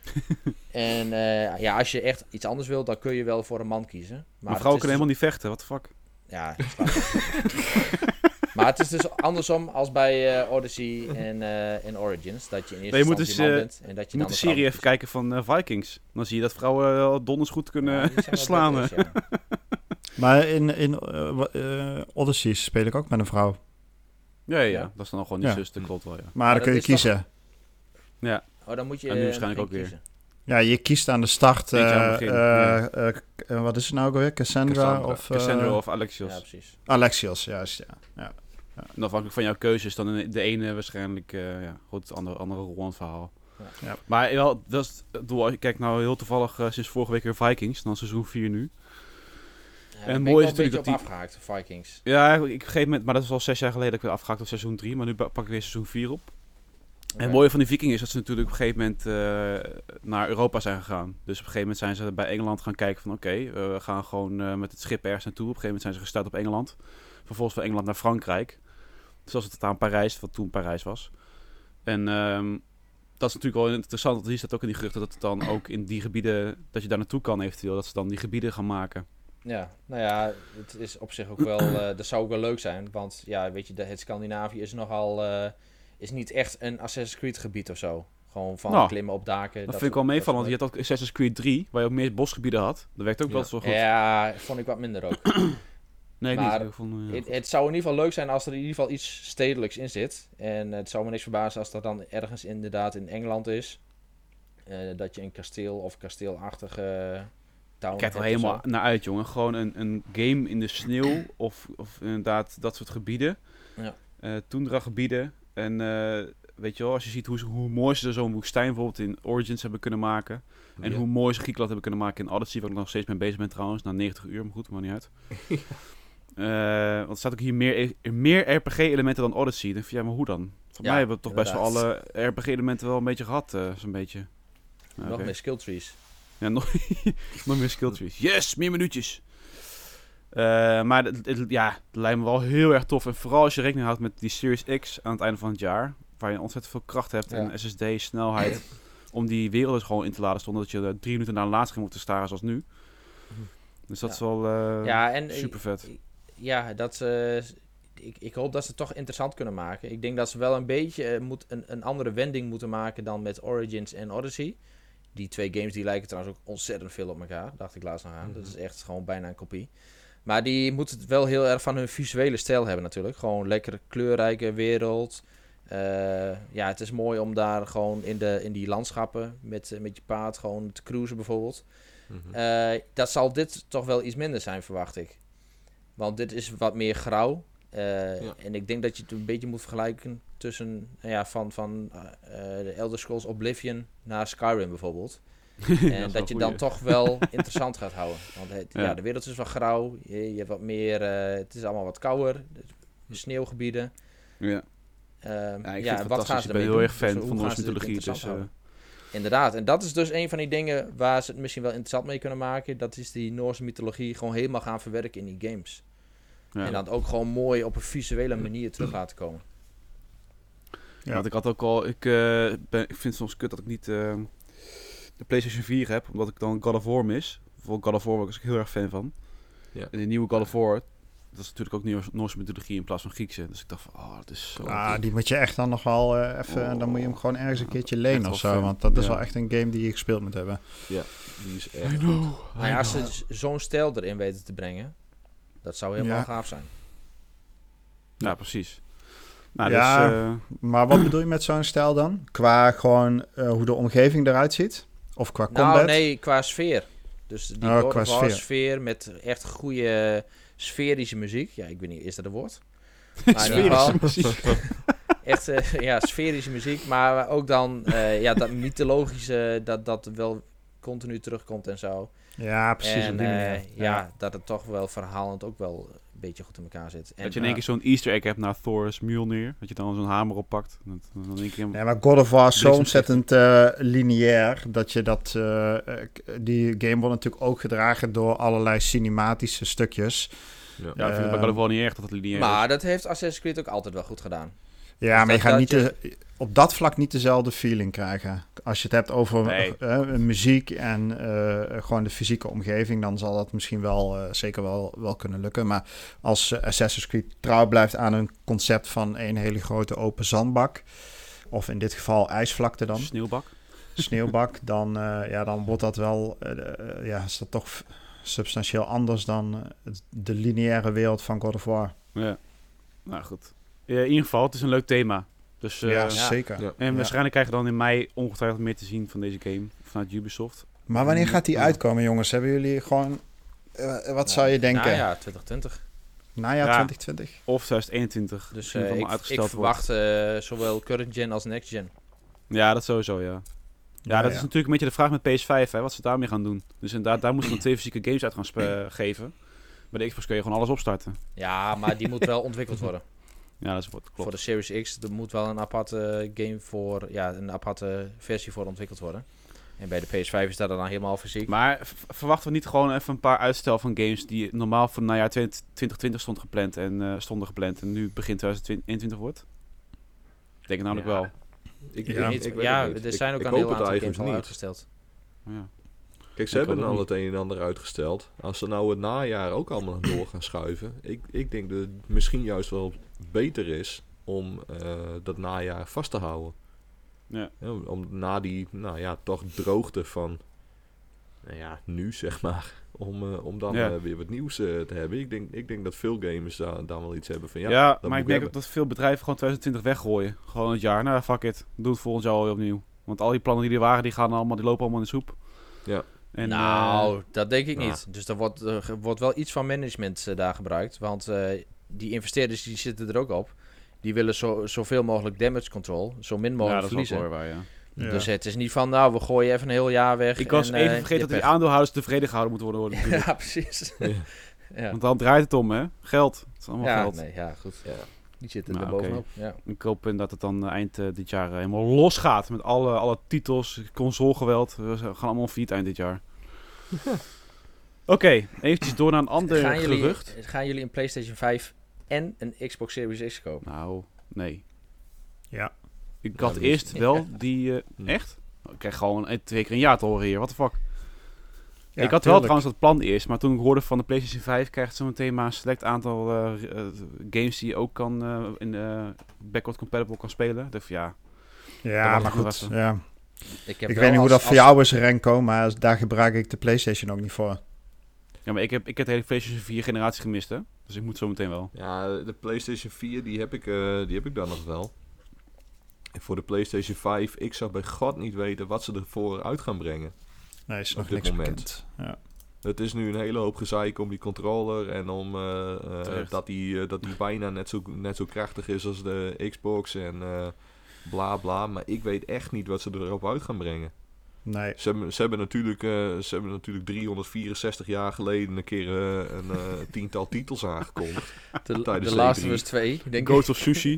En als je echt iets anders wil, dan kun je wel voor een man kiezen. Maar vrouwen kunnen helemaal niet vechten, what the fuck? Ja, maar het is dus andersom als bij Odyssey en Origins. Dat je in eerste instantie man bent. En dat je moet de serie even kijken van Vikings. Dan zie je dat vrouwen donders goed kunnen slaan. Maar in Odyssey speel ik ook met een vrouw. Ja. Dat is dan al gewoon die zuster, klopt wel, ja. Maar dan kun je kiezen. Ja. Oh, dan moet je en nu waarschijnlijk ook kiezen. Ja, je kiest aan de start. Wat is het nou ook weer? Cassandra of Alexios. Ja, precies. Alexios, juist, ja. En afhankelijk van jouw keuzes, dan de ene waarschijnlijk goed, het andere rol in het verhaal. Ja. Maar wel, dat is het doel. Ik kijk nou heel toevallig sinds vorige week weer Vikings, dan seizoen 4 nu. En mooi is natuurlijk dat afgehaakt, Vikings. Ja, ik op een gegeven moment, maar dat is al 6 jaar geleden dat ik weer afgehaakt op seizoen 3, maar nu pak ik weer seizoen 4 op. Okay. En het mooie van die Vikingen is dat ze natuurlijk op een gegeven moment naar Europa zijn gegaan. Dus op een gegeven moment zijn ze bij Engeland gaan kijken van we gaan gewoon met het schip ergens naartoe. Op een gegeven moment zijn ze gestart op Engeland. Vervolgens van Engeland naar Frankrijk. Zoals het aan Parijs, wat toen Parijs was. En dat is natuurlijk wel interessant, want hier staat ook in die geruchten dat het dan ook in die gebieden, dat je daar naartoe kan eventueel, dat ze dan die gebieden gaan maken. Ja, nou ja, het is op zich ook wel, dat zou ook wel leuk zijn, want ja, weet je, het Scandinavië is nogal, is niet echt een Assassin's Creed gebied of zo. Gewoon van klimmen op daken. Dat vind ik wel meevallen, want je had ook Assassin's Creed 3, waar je ook meer bosgebieden had. Dat werkt ook wel zo goed. Ja, vond ik wat minder ook. Nee, maar niet. Het zou in ieder geval leuk zijn als er in ieder geval iets stedelijks in zit. En het zou me niks verbazen als dat dan ergens inderdaad in Engeland is. Dat je een kasteel of kasteelachtige town kijk er helemaal naar uit, jongen. Gewoon een game in de sneeuw of inderdaad dat soort gebieden. Ja. Toendra gebieden. En weet je wel, als je ziet hoe mooi ze er zo'n woestijn bijvoorbeeld in Origins hebben kunnen maken. En hoe mooi ze Griekenland hebben kunnen maken in Odyssey, waar ik nog steeds mee bezig ben trouwens, na 90 uur, maar goed, maar niet uit. Want er staat ook hier meer RPG-elementen dan Odyssey. Dan denk ik, maar hoe dan? Voor mij hebben we toch best wel alle RPG-elementen wel een beetje gehad, zo'n beetje. Nog meer skilltrees. Ja, nog meer skilltrees. Yes, meer minuutjes. Maar het lijkt me wel heel erg tof. En vooral als je rekening houdt met die Series X aan het einde van het jaar, waar je ontzettend veel kracht hebt en SSD, snelheid, om die wereld dus gewoon in te laden, zonder dat je 3 minuten naar een laatste ging moeten staren zoals nu. Dus dat is wel super vet. Ja, ik hoop dat ze het toch interessant kunnen maken. Ik denk dat ze wel een beetje een andere wending moeten maken dan met Origins en Odyssey. Die twee games die lijken trouwens ook ontzettend veel op elkaar, dacht ik laatst nog aan. Dat is echt gewoon bijna een kopie. Maar die moeten het wel heel erg van hun visuele stijl hebben natuurlijk. Gewoon lekker kleurrijke wereld. Het is mooi om daar gewoon in die landschappen met je paard gewoon te cruisen bijvoorbeeld. Mm-hmm. Dat zal dit toch wel iets minder zijn, verwacht ik. Want dit is wat meer grauw. En ik denk dat je het een beetje moet vergelijken tussen van de Elder Scrolls Oblivion naar Skyrim bijvoorbeeld. En dat je dan toch wel interessant gaat houden. Want de wereld is wat grauw. Je hebt wat meer... het is allemaal wat kouder. Sneeuwgebieden. Ja. Ik vind het fantastisch. Ik ben heel erg fan van Noorse mythologie. Dus, inderdaad. En dat is dus een van die dingen waar ze het misschien wel interessant mee kunnen maken. Dat is die Noorse mythologie gewoon helemaal gaan verwerken in die games. Ja. En dan ook gewoon mooi op een visuele manier terug laten komen. Ja, want ik had ook al... Ik vind het soms kut dat ik niet de PlayStation 4 heb, omdat ik dan God of War mis. Voor God of War was ik heel erg fan van. Ja. En die nieuwe God of War, dat is natuurlijk ook Noorse mythologie in plaats van Griekse. Dus ik dacht van, dat is zo... die moet je echt dan nog wel even... dan moet je hem gewoon ergens een keertje lenen of zo. Fan. Want dat is wel echt een game die je gespeeld moet hebben. Ja, die is echt Maar als ze zo'n stijl erin weten te brengen, dat zou helemaal gaaf zijn. Ja, precies. Nou, maar wat bedoel je met zo'n stijl dan? Qua gewoon hoe de omgeving eruit ziet? Of qua combat? Nou, nee, qua sfeer. Dus die God of War sfeer met echt goede sferische muziek. Ja, ik weet niet, is dat een woord? Maar in ieder geval, muziek. echt sferische muziek. Maar ook dan dat mythologische, dat wel continu terugkomt en zo. Ja, precies. En op die manier. dat het toch wel verhalend ook wel een beetje goed in elkaar zit. En, Dat je in één keer zo'n easter egg hebt naar Thor's Mjolnir. Dat je dan zo'n hamer oppakt. Dan in één keer... Ja, maar God of War is zo Bliksemschicht. ontzettend lineair dat je die game wordt natuurlijk ook gedragen door allerlei cinematische stukjes. Ja. Ja, ik vind het ook wel niet erg dat het lineair is. maar dat heeft Assassin's Creed ook altijd wel goed gedaan. Ja, Dus maar je gaat dat niet op dat vlak niet dezelfde feeling krijgen. Als je het hebt over muziek en gewoon de fysieke omgeving, dan zal dat misschien wel zeker wel kunnen lukken. Maar als Assassin's Creed trouw blijft aan een concept van een hele grote open zandbak, of in dit geval ijsvlakte dan, sneeuwbak, dan wordt dat wel, is dat toch substantieel anders dan de lineaire wereld van God of War. Ja, nou goed. In ieder geval, het is een leuk thema. Dus, zeker. Ja. En waarschijnlijk krijgen we dan in mei ongetwijfeld meer te zien van deze game vanuit Ubisoft. Maar wanneer gaat die uitkomen, jongens? Hebben jullie gewoon... wat zou je denken? Nou ja, 2020. Najaar Ja. 2020? Of 2021. Dus Misschien allemaal ik uitgesteld verwacht zowel current gen als next gen. Ja, dat sowieso, ja. Ja, dat is natuurlijk een beetje de vraag met PS5, hè, wat ze daarmee gaan doen. Dus inderdaad, daar moeten we 2 fysieke games uit gaan geven. Bij de Xbox kun je gewoon alles opstarten. Ja, maar die moet wel ontwikkeld worden. Ja, dat is wat klopt. Voor de Series X, er moet wel een aparte game voor, een aparte versie voor ontwikkeld worden. En bij de PS5 is dat dan helemaal fysiek. Maar verwachten we niet gewoon even een paar uitstel van games die normaal voor najaar 2020 stonden gepland en nu begin 2021 wordt? Ik denk het namelijk wel. Ik Ja. weet het niet. er zijn ook ik een hoop heel het aantal eigenlijk games al niet. uitgesteld. Ja. Kijk, ze Ik hebben ook al niet. het een en ander uitgesteld. Als ze nou het najaar ook allemaal door gaan schuiven. Ik denk dat het misschien juist wel beter is om dat najaar vast te houden. Ja. Ja, om na die, toch droogte van, nu zeg maar. Om dan weer wat nieuws te hebben. Ik denk dat veel gamers daar wel iets hebben van, Ja, dat maar moet ik merk hebben. ook dat veel bedrijven gewoon 2020 weggooien. Gewoon het jaar. Nou, fuck it. Doe het volgend jaar alweer opnieuw. Want al die plannen die er waren, die lopen allemaal in de soep. Ja. En, Dat denk ik nou. niet. Dus er wordt wel iets van management daar gebruikt. Want die investeerders die zitten er ook op. Die willen zoveel mogelijk damage control. Zo min ja, mogelijk dat is wel verliezen. waar, ja. Ja. Dus het is niet van, we gooien even een heel jaar weg. Ik was en, even vergeten dat die aandeelhouders tevreden gehouden moeten worden. Natuurlijk. Ja, precies. Ja. Want dan draait het om, hè? Geld. Het is allemaal geld. Goed. Ja. Die zitten Nou, er bovenop. Ja. Ik hoop dat het dan eind dit jaar helemaal losgaat. Met alle titels, consolegeweld. We gaan allemaal failliet eind dit jaar. Oké, eventjes door naar een ander gerucht. Gaan jullie een PlayStation 5 en een Xbox Series X kopen? Nou, nee. Ja. Ik had dat eerst is- wel die... echt? Ik krijg gewoon 2 keer een jaar te horen hier. What the fuck? Ja, ik had wel tuurlijk. trouwens dat plan eerst. Maar toen ik hoorde van de PlayStation 5... krijgt zo meteen maar een select aantal games die je ook kan in backward compatible kan spelen. Ik dacht van ja... Ja, wacht maar ik nog goed. even. Ja. Ik Ik weet niet hoe dat voor jou is, Renko, maar daar gebruik ik de PlayStation ook niet voor. Ja, maar ik heb de hele PlayStation 4 generatie gemist, hè. Dus ik moet zo meteen wel. Ja, de PlayStation 4, die heb ik dan nog wel. En voor de PlayStation 5, ik zou bij God niet weten wat ze ervoor uit gaan brengen. Nee, is Op nog dit niks moment. bekend. Ja. Het is nu een hele hoop gezeik om die controller en om Terecht. dat die bijna net zo krachtig is als de Xbox en bla bla. Maar ik weet echt niet wat ze erop uit gaan brengen. Nee. Ze hebben natuurlijk 364 jaar geleden een keer een tiental titels aangekondigd. De tijdens Last E3. of Us 2, denk Ghost of Sushi.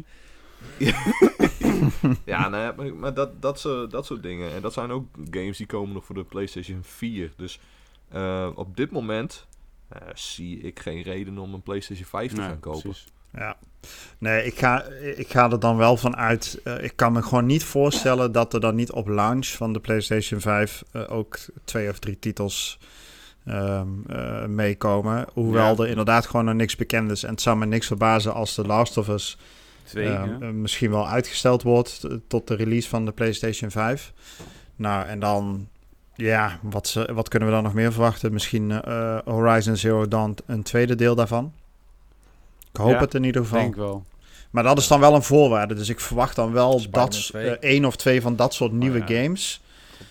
Ja, maar dat soort dingen. En dat zijn ook games die komen nog voor de PlayStation 4. Dus op dit moment zie ik geen reden om een PlayStation 5 te gaan kopen. precies. Ja. Nee, ik ga er dan wel van uit. Ik kan me gewoon niet voorstellen dat er dan niet op launch van de PlayStation 5 ook 2 of 3 titels meekomen. Hoewel er inderdaad gewoon nog niks bekend is. En het zou me niks verbazen als The Last of Us 2, misschien wel uitgesteld wordt tot de release van de PlayStation 5. Nou, en dan... Ja, wat kunnen we dan nog meer verwachten? Misschien Horizon Zero Dawn, een tweede deel daarvan. Ik hoop het in ieder geval. Denk wel. Maar dat is dan wel een voorwaarde. Dus ik verwacht dan wel Spider-Man dat 2. 1 of 2 van dat soort nieuwe ja. games.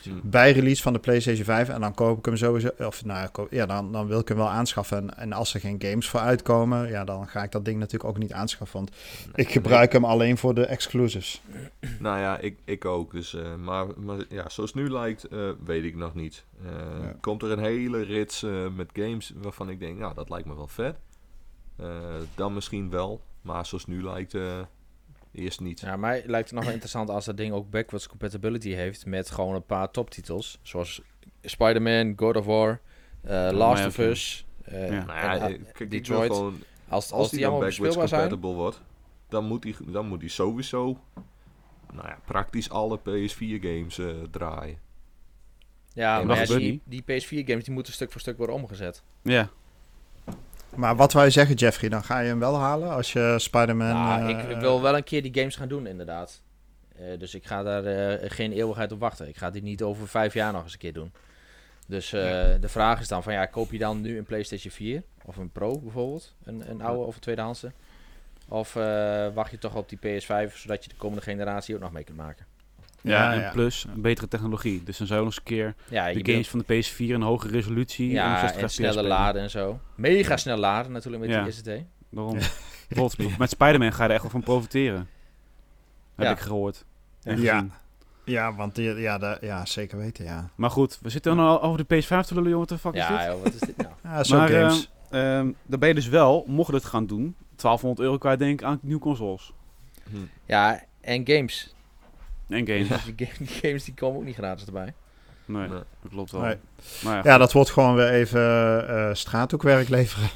bij release van de PlayStation 5. En dan koop ik hem sowieso. Of dan wil ik hem wel aanschaffen. En als er geen games voor uitkomen, ja, dan ga ik dat ding natuurlijk ook niet aanschaffen. Want ik gebruik hem alleen voor de exclusives. Nou ja, ik ook. Dus, maar ja, zoals het nu lijkt, weet ik nog niet. Komt er een hele rits met games waarvan ik denk, nou, dat lijkt me wel vet. Dan misschien wel. Maar zoals het nu lijkt, eerst niet. Ja, mij lijkt het nog wel interessant als dat ding ook backwards compatibility heeft met gewoon een paar toptitels. Zoals Spider-Man, God of War, Last of Us, Detroit. Gewoon, als die allemaal backwards bespeelbaar zijn. compatible wordt, dan moet hij sowieso praktisch alle PS4 games draaien. Ja, En maar dat gebeurt die PS4 games die moeten stuk voor stuk worden omgezet. Ja. Maar wat wou je zeggen, Jeffrey? Dan ga je hem wel halen als je Spider-Man... Ik wil wel een keer die games gaan doen, inderdaad. Dus ik ga daar geen eeuwigheid op wachten. Ik ga dit niet over 5 jaar nog eens een keer doen. Dus de vraag is dan van, ja, koop je dan nu een PlayStation 4? Of een Pro bijvoorbeeld? Een oude of een tweedehandse? Of wacht je toch op die PS5, zodat je de komende generatie ook nog mee kunt maken? Ja, en plus een betere technologie. Dus dan zou je nog eens een keer de games van de PS4 een hogere resolutie. Ja, en sneller laden en zo. Mega snel laden natuurlijk met die SSD. Daarom. Bijvoorbeeld met Spider-Man ga je er echt wel van profiteren. Heb ik gehoord. Ja, want zeker weten, ja. Maar goed, we zitten al over de PS5 te lullen, jongen. What the fuck is dit? Ja, wat is dit nou? Ja, zo maar games. dan ben je dus wel, mocht je het gaan doen, €1200 kwijt denk ik aan nieuwe consoles. Ja, en games. En games. Die games die komen ook niet gratis erbij. Nee, dat klopt wel. Nee. Maar Ja, dat wordt gewoon weer even straathoekwerk leveren.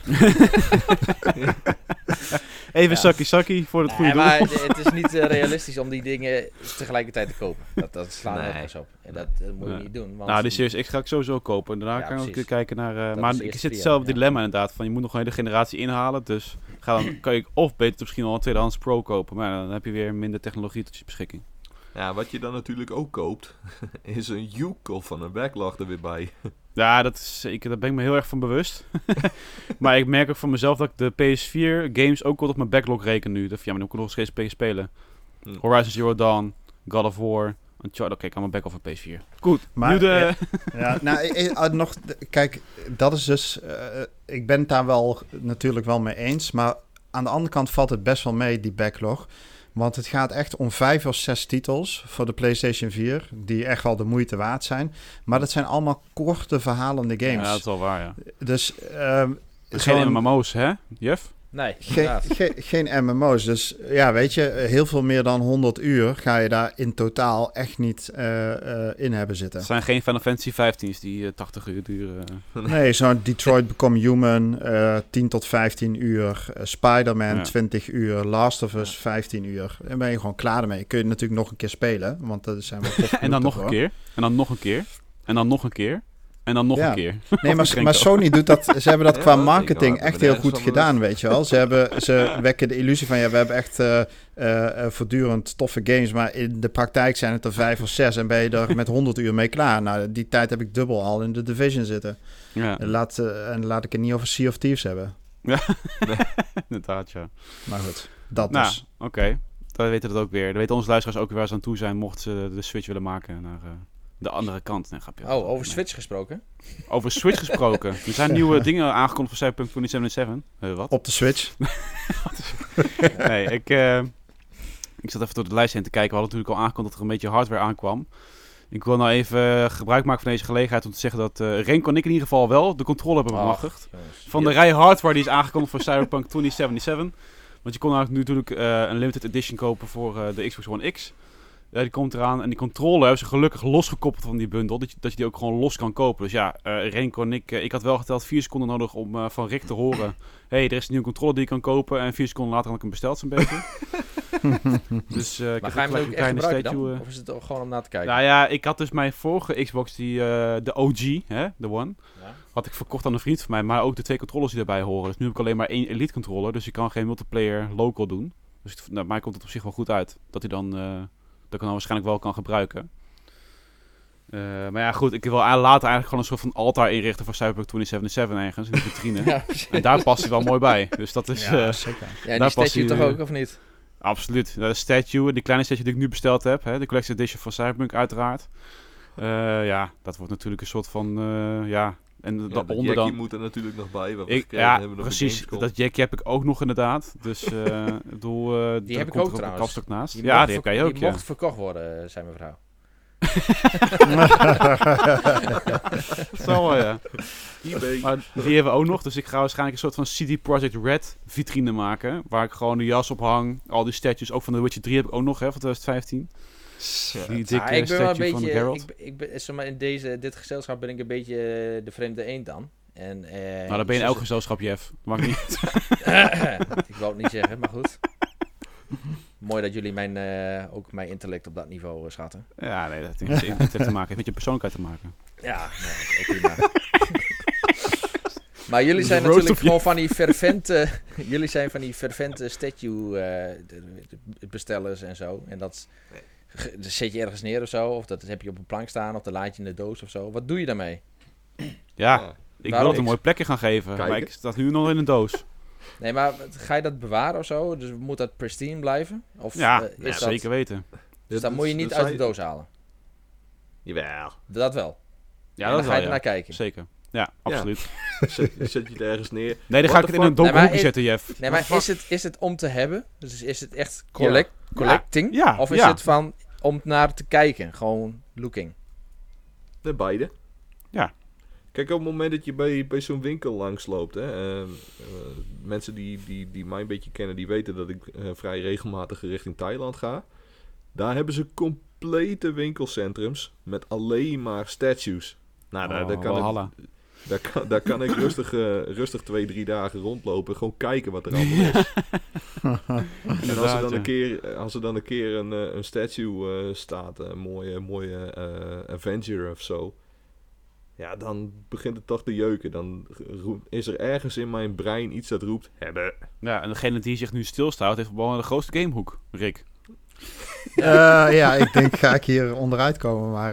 even sakkie voor het goede doel. Maar het is niet realistisch om die dingen tegelijkertijd te kopen. Dat slaat nergens op. En dat moet je niet doen. Want Nou, die Series X ga ik sowieso kopen. En daarna kan ik ook kijken naar... maar ik zit hetzelfde dilemma inderdaad. Van je moet nog een hele generatie inhalen. Dus dan kan je of beter misschien al een tweedehands Pro kopen. Maar dan heb je weer minder technologie tot je beschikking. Ja, wat je dan natuurlijk ook koopt, is een Yukel van een backlog er weer bij. Ja, dat is zeker. Daar ben ik me heel erg van bewust. Maar ik merk ook van mezelf dat ik de PS4 games ook wel op mijn backlog reken nu. Maar dan kan ik nog steeds spelen. Horizon Zero Dawn, God of War, Uncharted. Oké, ik kan mijn backlog van PS4. Goed, maar nu de... Kijk, dat is dus... ik ben het daar wel natuurlijk wel mee eens. Maar aan de andere kant valt het best wel mee, die backlog. Want het gaat echt om 5 of 6 titels voor de PlayStation 4... die echt wel de moeite waard zijn. Maar dat zijn allemaal korte verhalende games. Ja, dat is wel waar, ja. Dus... geen MMO's, hè, Jeff? Nee, geen MMO's. Dus ja, weet je, heel veel meer dan 100 uur ga je daar in totaal echt niet in hebben zitten. Het zijn geen Final Fantasy 15's die 80 uur duren. Nee, zo'n Detroit Become Human, 10 tot 15 uur. Spider-Man, 20 uur. Last of Us, 15 uur. En ben je gewoon klaar ermee. Kun je natuurlijk nog een keer spelen, want dat zijn wel tof. En dan nog een keer. En dan nog een keer. En dan nog een keer. En dan nog een keer. Nee, maar Sony doet dat. Ze hebben dat qua marketing echt heel goed gedaan, weet je wel. Ze wekken de illusie van, we hebben echt voortdurend toffe games, maar in de praktijk zijn het er 5 of 6 en ben je er met 100 uur mee klaar. Nou, die tijd heb ik dubbel al in de Division zitten. Ja. En laat ik het niet over Sea of Thieves hebben. Ja, inderdaad, ja. Maar goed, dat dus. Oké. Dan weten we dat ook weer. Dan weten onze luisteraars ook weer waar ze aan toe zijn, mochten ze de switch willen maken naar... de andere kant. Nee, grapje. Over Switch gesproken? Over Switch gesproken. Er zijn nieuwe dingen aangekondigd voor Cyberpunk 2077. Wat? Op de Switch? Nee, ik zat even door de lijst heen te kijken. We hadden natuurlijk al aangekondigd dat er een beetje hardware aankwam. Ik wil nou even gebruik maken van deze gelegenheid om te zeggen dat Renko en ik in ieder geval wel de controle hebben bemachtigd. Van de rij hardware die is aangekondigd voor Cyberpunk 2077. Want je kon natuurlijk een limited edition kopen voor de Xbox One X. Ja, die komt eraan en die controller hebben ze gelukkig losgekoppeld van die bundel. Dat je die ook gewoon los kan kopen. Dus ja, Renko en ik had wel geteld 4 seconden nodig om van Rick te horen... er is een nieuwe controller die je kan kopen. En 4 seconden later had ik hem besteld zo'n beetje. Dus ik maar ga je hem ook echt gebruiken dan? Of is het gewoon om na te kijken? Nou ja, ik had dus mijn vorige Xbox, de OG, de One... Ja. Had ik verkocht aan een vriend van mij. Maar ook de 2 controllers die daarbij horen. Dus nu heb ik alleen maar 1 Elite controller. Dus je kan geen multiplayer local doen. Dus mij komt het op zich wel goed uit. Dat hij dan... dat ik dan waarschijnlijk wel kan gebruiken. Maar ja, goed. Ik wil later eigenlijk gewoon een soort van altaar inrichten voor Cyberpunk 2077 ergens in de vitrine. Ja, en daar past hij wel mooi bij. Dus dat is... zeker. Ja, en die statue toch ook, of niet? Absoluut. De statue, die kleine statue die ik nu besteld heb. De Collector's Edition van Cyberpunk uiteraard. Ja, dat wordt natuurlijk een soort van, ja... En Ja, dat daaronder Jackie dan... moet er natuurlijk nog bij. Wat we Ik, gekregen ja, hebben nog precies. een Gamescom. Dat Jackie heb ik ook nog inderdaad. Dus ik bedoel, Die heb ik komt ook er trouwens. een kapstok naast. Die Ja, mocht die heb jij ook, Die ja. mocht verkocht worden, zei mijn vrouw. Dat zal wel, ja. eBay. Maar die hebben we ook nog. Dus ik ga waarschijnlijk een soort van CD Projekt Red vitrine maken. Waar ik gewoon de jas op hang. Al die statues. Ook van The Witcher 3 heb ik ook nog, hè, van 2015. Die dikke ik ben wel een statue van beetje... Geralt. Ik ben, zeg maar, in dit gezelschap ben ik een beetje de vreemde eend dan. En, Nou, dan ben je in elk gezelschap, Jeff. Maakt niet. Ik wou het niet zeggen, maar goed. Mooi dat jullie ook mijn intellect op dat niveau schatten. Ja, nee, dat heeft met te maken. Heeft met je persoonlijkheid te maken. Ja, nee, ook prima. Maar jullie zijn De roast natuurlijk of gewoon van die fervente... jullie zijn van die fervente statue-bestellers en zo. En dat zet je ergens neer of zo. Of dat heb je op een plank staan. Of dat laat je in de doos of zo. Wat doe je daarmee? Ja, ik wil Waarom? het een mooi plekje gaan geven. Kijken. Maar ik sta nu nog in een doos. Nee, maar ga je dat bewaren of zo? Dus moet dat pristine blijven? Of, Ja, is ja, dat, zeker weten. Dus dan moet je niet uit de doos halen. Jawel. Dat wel. Ja, en dat dan ga wel, je er naar ja. kijken. Zeker. Ja, absoluut. Zet je het ergens neer. Nee, dan What ga ik the het in een fuck? donker Nee, maar hoekje is- zetten, Jeff. Nee, maar is het om te hebben? Dus is het echt collecting? Ja, Of is ja. het van om naar te kijken? Gewoon looking? De beide. Ja. Kijk, op het moment dat je bij zo'n winkel langsloopt, hè, mensen die mij een beetje kennen, die weten dat ik vrij regelmatig richting Thailand ga. Daar hebben ze complete winkelcentrums met alleen maar statues. Nou, daar kan ik rustig 2-3 dagen rondlopen. Gewoon kijken wat er allemaal is. En als er dan een keer een statue staat, een mooie Avenger of zo. Ja, dan begint het toch te jeuken. Dan is er ergens in mijn brein iets dat roept, hebben. Ja, en degene die zich nu stilstaat, heeft gewoon de grootste gamehoek, Rick. Ja, ik denk, ga ik hier onderuit komen, maar...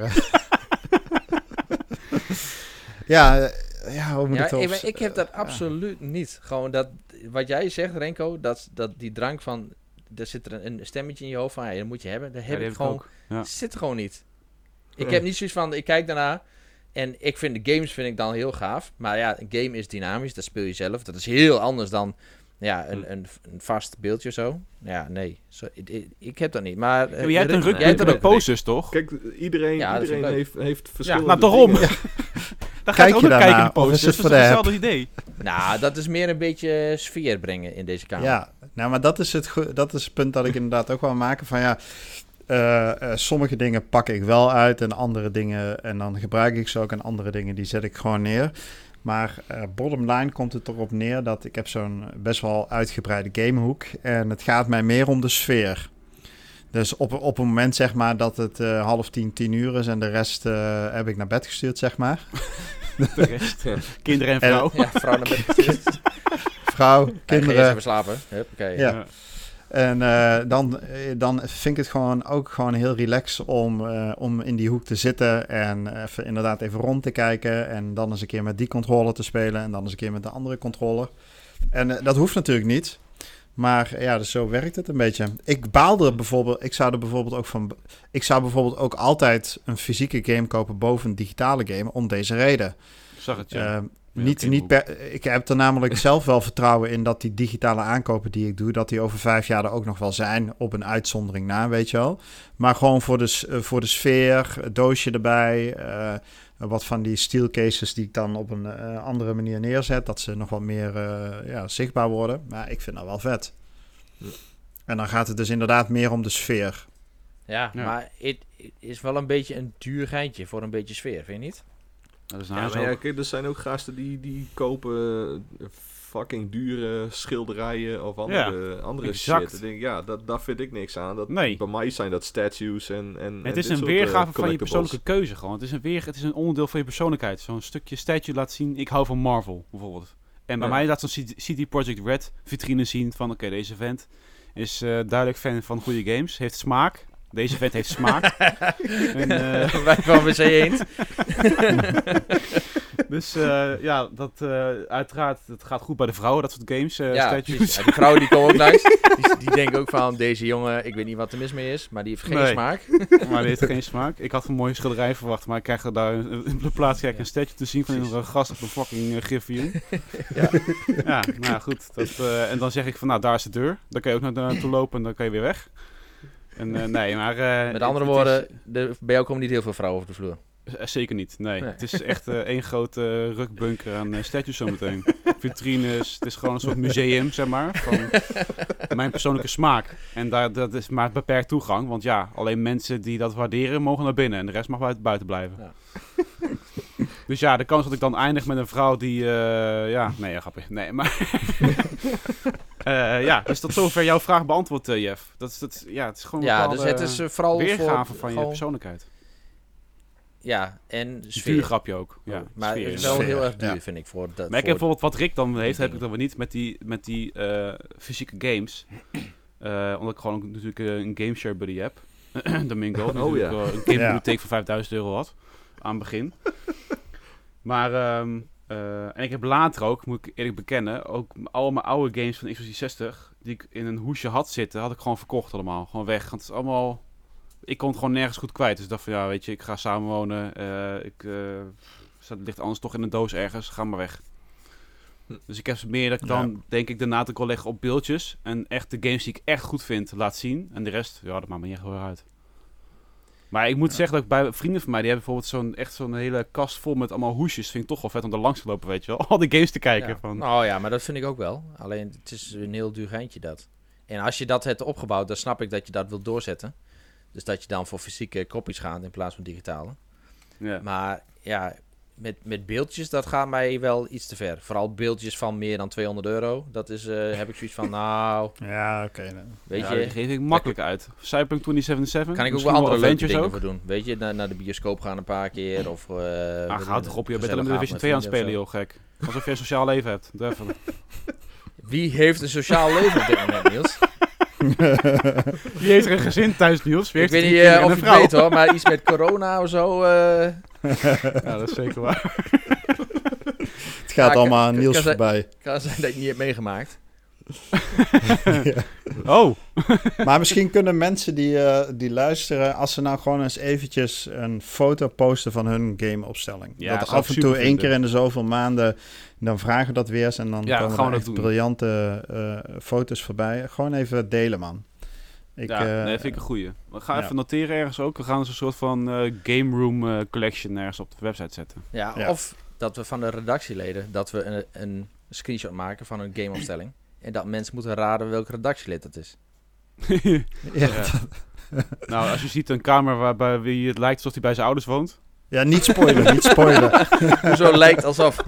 ja, hoe moet ik het maar ik heb dat absoluut niet. Gewoon dat, wat jij zegt, Renko, dat die drang van... Er zit er een stemmetje in je hoofd van, ja, dat moet je hebben. Dat heb ik gewoon... ook. Ja. Zit er gewoon niet. Ik heb niet zoiets van, ik kijk daarna... En ik vind de games vind ik dan heel gaaf. Maar ja, een game is dynamisch. Dat speel je zelf. Dat is heel anders dan een vast beeldje zo. Ja, nee. Ik heb dat niet. Maar Ja, jij hebt een jij rukpunt hebt met ook. posters, toch? Kijk, iedereen Ja, dat vind ik leuk. heeft Ja, verschillende nou daarom. dingen. Dan ga Kijk je ook je nog kijken in daarna, de of is posters. het Dat voor is de hetzelfde idee. Nou, dat is meer een beetje sfeer brengen in deze kamer. Ja, nou, maar dat is het punt dat ik inderdaad ook wil maken van ja... sommige dingen pak ik wel uit en andere dingen... en dan gebruik ik ze ook en andere dingen die zet ik gewoon neer. Maar bottom line komt het erop neer dat ik heb zo'n best wel uitgebreide gamehoek... en het gaat mij meer om de sfeer. Dus op een moment zeg maar dat het 9:30, 10:00 is... en de rest heb ik naar bed gestuurd, zeg maar. De rest. Kinderen en vrouw. Ja, vrouw naar bed gestuurd. Vrouw, Kinderen. kinderen... Even slapen. Huppakee. Ja. En dan vind ik het gewoon heel relaxed om in die hoek te zitten en inderdaad even rond te kijken. En dan eens een keer met die controller te spelen en dan eens een keer met de andere controller. En dat hoeft natuurlijk niet. Maar ja, dus zo werkt het een beetje. Ik zou bijvoorbeeld ook altijd een fysieke game kopen boven een digitale game om deze reden. Ik zag het, ja. Ik heb er namelijk zelf wel vertrouwen in dat die digitale aankopen die ik doe, dat die over 5 jaar er ook nog wel zijn, op een uitzondering na, weet je wel. Maar gewoon voor de sfeer, het doosje erbij, wat van die steel cases die ik dan op een andere manier neerzet, dat ze nog wat meer zichtbaar worden. Maar ik vind dat wel vet. En dan gaat het dus inderdaad meer om de sfeer. Ja, maar het is wel een beetje een duur geintje voor een beetje sfeer, vind je niet? Dat is Ja, nou maar zo. ja, kijk, er zijn ook gasten die kopen fucking dure schilderijen of andere exact. shit. Ik denk, ja, daar vind ik niks aan. Nee. Bij mij zijn dat statues en Het is dit een soort, weergave van je collectibles. persoonlijke keuze gewoon. Het is een onderdeel van je persoonlijkheid. Zo'n stukje statue laat zien, ik hou van Marvel, bijvoorbeeld. En bij mij laat zo'n CD Projekt Red vitrine zien van, oké, deze vent is duidelijk fan van goede games, heeft smaak. Deze vent heeft smaak. En, Wij van WC Eend. Dus dat uiteraard, het gaat goed bij de vrouwen, dat soort games, Ja, statues. precies. Ja, die vrouwen die komen ook langs. Die denken ook van, deze jongen, ik weet niet wat er mis mee is, maar die heeft geen Nee. smaak. Maar die heeft geen smaak. Ik had een mooie schilderij verwacht, maar ik krijg er daar in de plaats een statue te zien van een gast op een fucking griffioen. Ja, nou ja, goed. En dan zeg ik van, nou, daar is de deur. Dan kan je ook naartoe lopen en dan kan je weer weg. En nee, maar... Met andere woorden, bij jou komen niet heel veel vrouwen over de vloer. Zeker niet, nee. Nee. Het is echt één grote rukbunker aan statues zometeen. Vitrines, het is gewoon een soort museum, zeg maar, van mijn persoonlijke smaak. En dat is maar beperkt toegang, want ja, alleen mensen die dat waarderen mogen naar binnen en de rest mag buiten blijven. Ja. Dus ja, de kans dat ik dan eindig met een vrouw die, grapje. Nee, maar... dus tot zover jouw vraag beantwoord, Jeff. Het is gewoon een Ja, bepaalde dus het is vooral weergave voor van je gewoon- persoonlijkheid. Ja, en Een sfeer. vuurgrapje ook. Ja, Maar sfeer. het is wel Sfeer, heel erg duur, ja. vind ik. Voor dat, Maar ik heb voor- bijvoorbeeld wat Rick dan heeft, heb ik dingen. dan weer niet met die fysieke games. Omdat ik gewoon natuurlijk een gameshare buddy heb. Domingo. Die Oh, natuurlijk ja. een gamebibliotheek voor €5.000 had. Aan het begin. Maar, en ik heb later ook, moet ik eerlijk bekennen, ook al mijn oude games van Xbox 360, die ik in een hoesje had zitten, had ik gewoon verkocht allemaal. Gewoon weg. Want het is allemaal... Ik kon het gewoon nergens goed kwijt. Dus ik dacht van, ja, weet je, ik ga samenwonen. Het ligt anders toch in een doos ergens. Ga maar weg. Dus ik heb meer dat ik dan, denk ik, de nadruk wil leggen op beeldjes. En echt de games die ik echt goed vind, laat zien. En de rest, ja, dat maakt me niet echt heel erg uit. Maar ik moet zeggen dat ik bij vrienden van mij, die hebben bijvoorbeeld zo'n hele kast vol met allemaal hoesjes. Vind ik toch wel vet om er langs te lopen, weet je wel. Al die games te kijken. Ja. Van. Nou ja, maar dat vind ik ook wel. Alleen, het is een heel duur geintje dat. En als je dat hebt opgebouwd, dan snap ik dat je dat wilt doorzetten. Dus dat je dan voor fysieke kopies gaat in plaats van digitale. Ja. Maar ja, met beeldjes, dat gaat mij wel iets te ver. Vooral beeldjes van meer dan €200. Dat is, heb ik zoiets van, nou, Ja, oké. weet Ja, je... die geef ik makkelijk uit. Cyberpunk 2077. Kan ik ook misschien wel andere leuke Avengers dingen ook. voor doen. Weet je, naar de bioscoop gaan een paar keer. Of, Houd toch op, je bent alleen maar Division 2 aan het spelen, joh, gek. Alsof je een sociaal leven hebt. Doe even. Wie heeft een sociaal leven op dit moment, Niels? Wie heeft er een gezin thuis, Niels? Wie Ik heeft weet drie niet kinderen en of een je vrouw? het weet hoor, maar iets met corona of zo. Ja, dat is zeker waar. Het gaat Ja, allemaal aan kan- Niels kan zijn- voorbij. Kan zijn dat je het niet hebt meegemaakt. Oh, Maar misschien kunnen mensen die luisteren, als ze nou gewoon eens eventjes een foto posten van hun gameopstelling. Ja, dat zou af ik en toe super één keer vinden. in de zoveel maanden, dan vragen we dat weer eens en dan Ja, komen gaan we er dat echt doen. briljante foto's voorbij. Gewoon even delen, man. nee, vind ik een goeie. We gaan ja. even noteren ergens ook. We gaan dus een soort van game room collection ergens op de website zetten. Ja, Ja. of dat we van de redactieleden dat we een screenshot maken van een gameopstelling. En dat mensen moeten raden welk redactielid dat is. Ja. Ja. Nou, als je ziet een kamer waarbij wie het lijkt alsof hij bij zijn ouders woont. Ja, niet spoilen, niet spoilen. Hoezo lijkt alsof...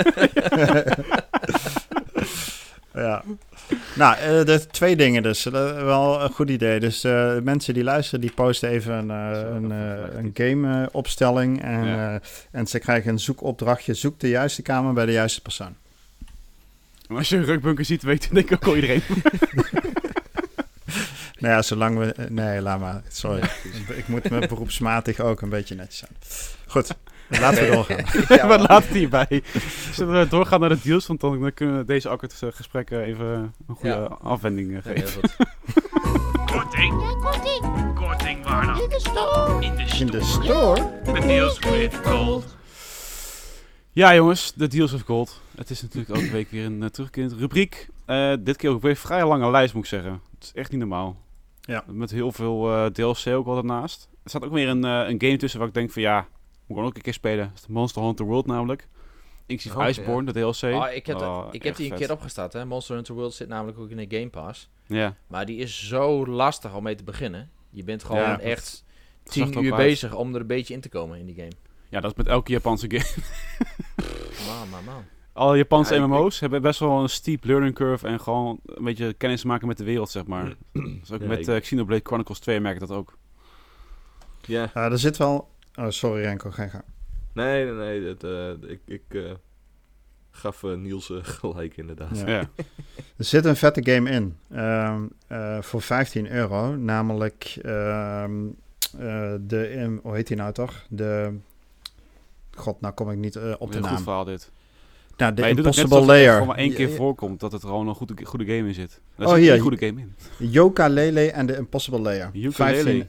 Ja. Nou, de twee dingen dus. Wel een goed idee. Dus mensen die luisteren, die posten even een game-opstelling. En ze krijgen een zoekopdrachtje. Zoek de juiste kamer bij de juiste persoon. En als je een rukbunker ziet, weet denk ik ook al iedereen. Nou ja, zolang we... nee, laat maar. Sorry. Ik moet me beroepsmatig ook een beetje netjes zijn. Goed, laten we doorgaan. Ja, Maar laat het hierbij. Zullen we doorgaan naar de deals? Want dan kunnen we deze akkoord gesprekken even een goede Ja. afwending Ja, geven. heel goed. Korting. Korting waar dan? In de store. In de store? De deals with gold. Ja, jongens, de Deals of Gold. Het is natuurlijk elke week weer een terugkerende rubriek. Dit keer ook weer een vrij lange lijst, moet ik zeggen. Het is echt niet normaal. Ja. Met heel veel DLC ook al daarnaast. Er staat ook weer een game tussen waar ik denk van ja, moet ik gewoon ook een keer spelen. Dat is de Monster Hunter World namelijk. Inclusief Oh, Iceborne, de DLC. Oh, ik heb echt die een vet. keer opgestart. Hè. Monster Hunter World zit namelijk ook in de Game Pass. Ja, Maar die is zo lastig om mee te beginnen. Je bent gewoon Ja, echt dat zag 10 er ook uur uit. bezig om er een beetje in te komen in die game. ja, dat is met elke Japanse game. Man. Alle Japanse Ja, ik- MMO's hebben best wel een steep learning curve en gewoon een beetje kennis maken met de wereld, zeg maar. Dus ook Ja, met ik- Xenoblade Chronicles 2 merk ik dat ook. Ja, Er zit wel... Oh, sorry Renko, ga je gang. nee. Ik gaf Niels gelijk inderdaad. Ja. Ja. Er zit een vette game in. Voor €15. Namelijk hoe heet die nou toch? God, nou kom ik niet op de Een goed naam. verhaal dit. Nou, de Maar je doet ook net Impossible alsof het Layer. gewoon maar één keer voorkomt dat het gewoon een goede game in zit. Er Oh, zit hier. een goede game in. Yooka-Laylee en de Impossible Layer. Ukulele.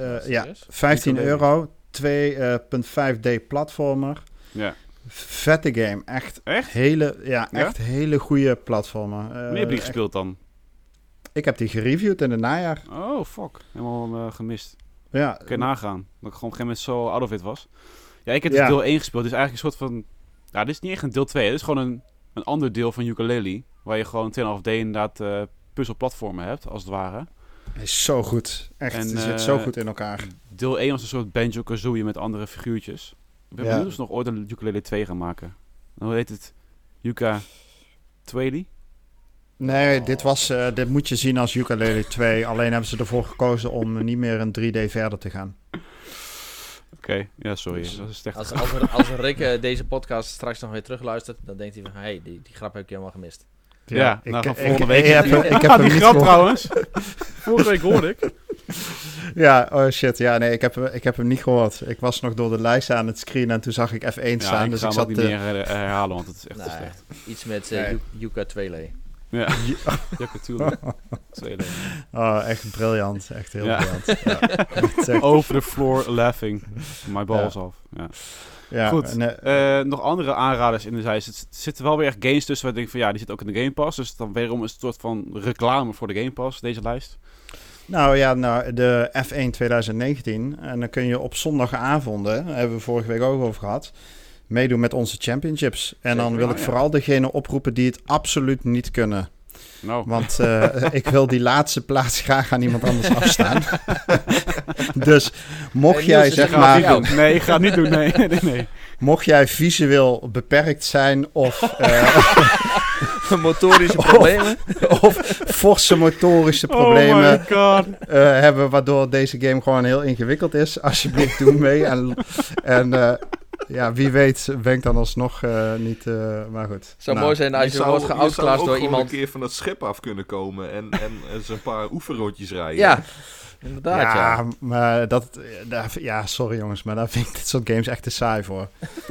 15 Ukulele. euro. 2.5D platformer. Ja. Vette game. Echt echt hele goede platformer. Wanneer heb je die echt- gespeeld dan? Ik heb die gereviewd in het najaar. Oh, fuck. Helemaal gemist. Ja, Kun je nagaan. Dat ik gewoon op een gegeven moment zo out of it was. Ja, ik heb dus deel 1 gespeeld. Het is eigenlijk een soort van... Ja, dit is niet echt een deel 2. Dit is gewoon een ander deel van Yooka-Laylee. Waar je gewoon 2,5D inderdaad puzzelplatformen hebt, als het ware. hij is zo goed. Echt, En, het zit zo goed in elkaar. Deel 1 was een soort Banjo-Kazooie met andere figuurtjes. Ik ben benieuwd of ze nog ooit een Yooka-Laylee 2 gaan maken. Hoe heet het? Yooka-Laylee? Nee, dit moet je zien als Yooka-Laylee 2. Alleen hebben ze ervoor gekozen om niet meer in 3D verder te gaan. Oké, ja, sorry. Dus, Dat is echt... Als Rick deze podcast straks nog weer terugluistert, dan denkt hij van, hey, die grap heb ik helemaal gemist. Ja, nou, van volgende week. Ik heb die hem niet grap gehoord. trouwens. Vorige week hoorde ik. Ja, oh shit. Ja, nee, ik heb hem niet gehoord. Ik was nog door de lijst aan het screenen en toen zag ik F1 Ja, staan. ik Dus ga ik hem ook zat niet meer herhalen, want het is echt te Nee, slecht. iets met Nee. Yooka-Laylee. Ja, natuurlijk. Tweede. Oh, echt briljant. Echt heel Ja. briljant. Ja, het is echt- Over the floor laughing. My balls off. Ja. ja, Goed. en, Nog andere aanraders in de lijst. Er zitten wel weer echt games tussen waar ik denk van ja, die zitten ook in de Game Pass. Dus dan wederom is het een soort van reclame voor de Game Pass, deze lijst. de F1 2019. En dan kun je op zondagavonden, daar hebben we vorige week ook over gehad, meedoen met onze championships. En dan Zeker. wil ik vooral degene oproepen die het absoluut niet kunnen. Nou, Want ik wil die laatste plaats graag aan iemand anders afstaan. Dus mocht En jij Niels, zeg ik ga maar... het niet doen. nee, ik ga het niet doen. Nee. Mocht jij visueel beperkt zijn of Motorische problemen. of forse motorische problemen Oh my god. hebben, waardoor deze game gewoon heel ingewikkeld is, alsjeblieft doe mee. En ja, wie weet ben ik dan alsnog niet, maar goed. Zou Nou, mooi zijn als je wordt geoutclassed door iemand. een keer van het schip af kunnen komen en eens een paar oefenrondjes rijden. Ja, inderdaad, ja. Maar ja, sorry jongens, maar daar vind ik dit soort games echt te saai voor.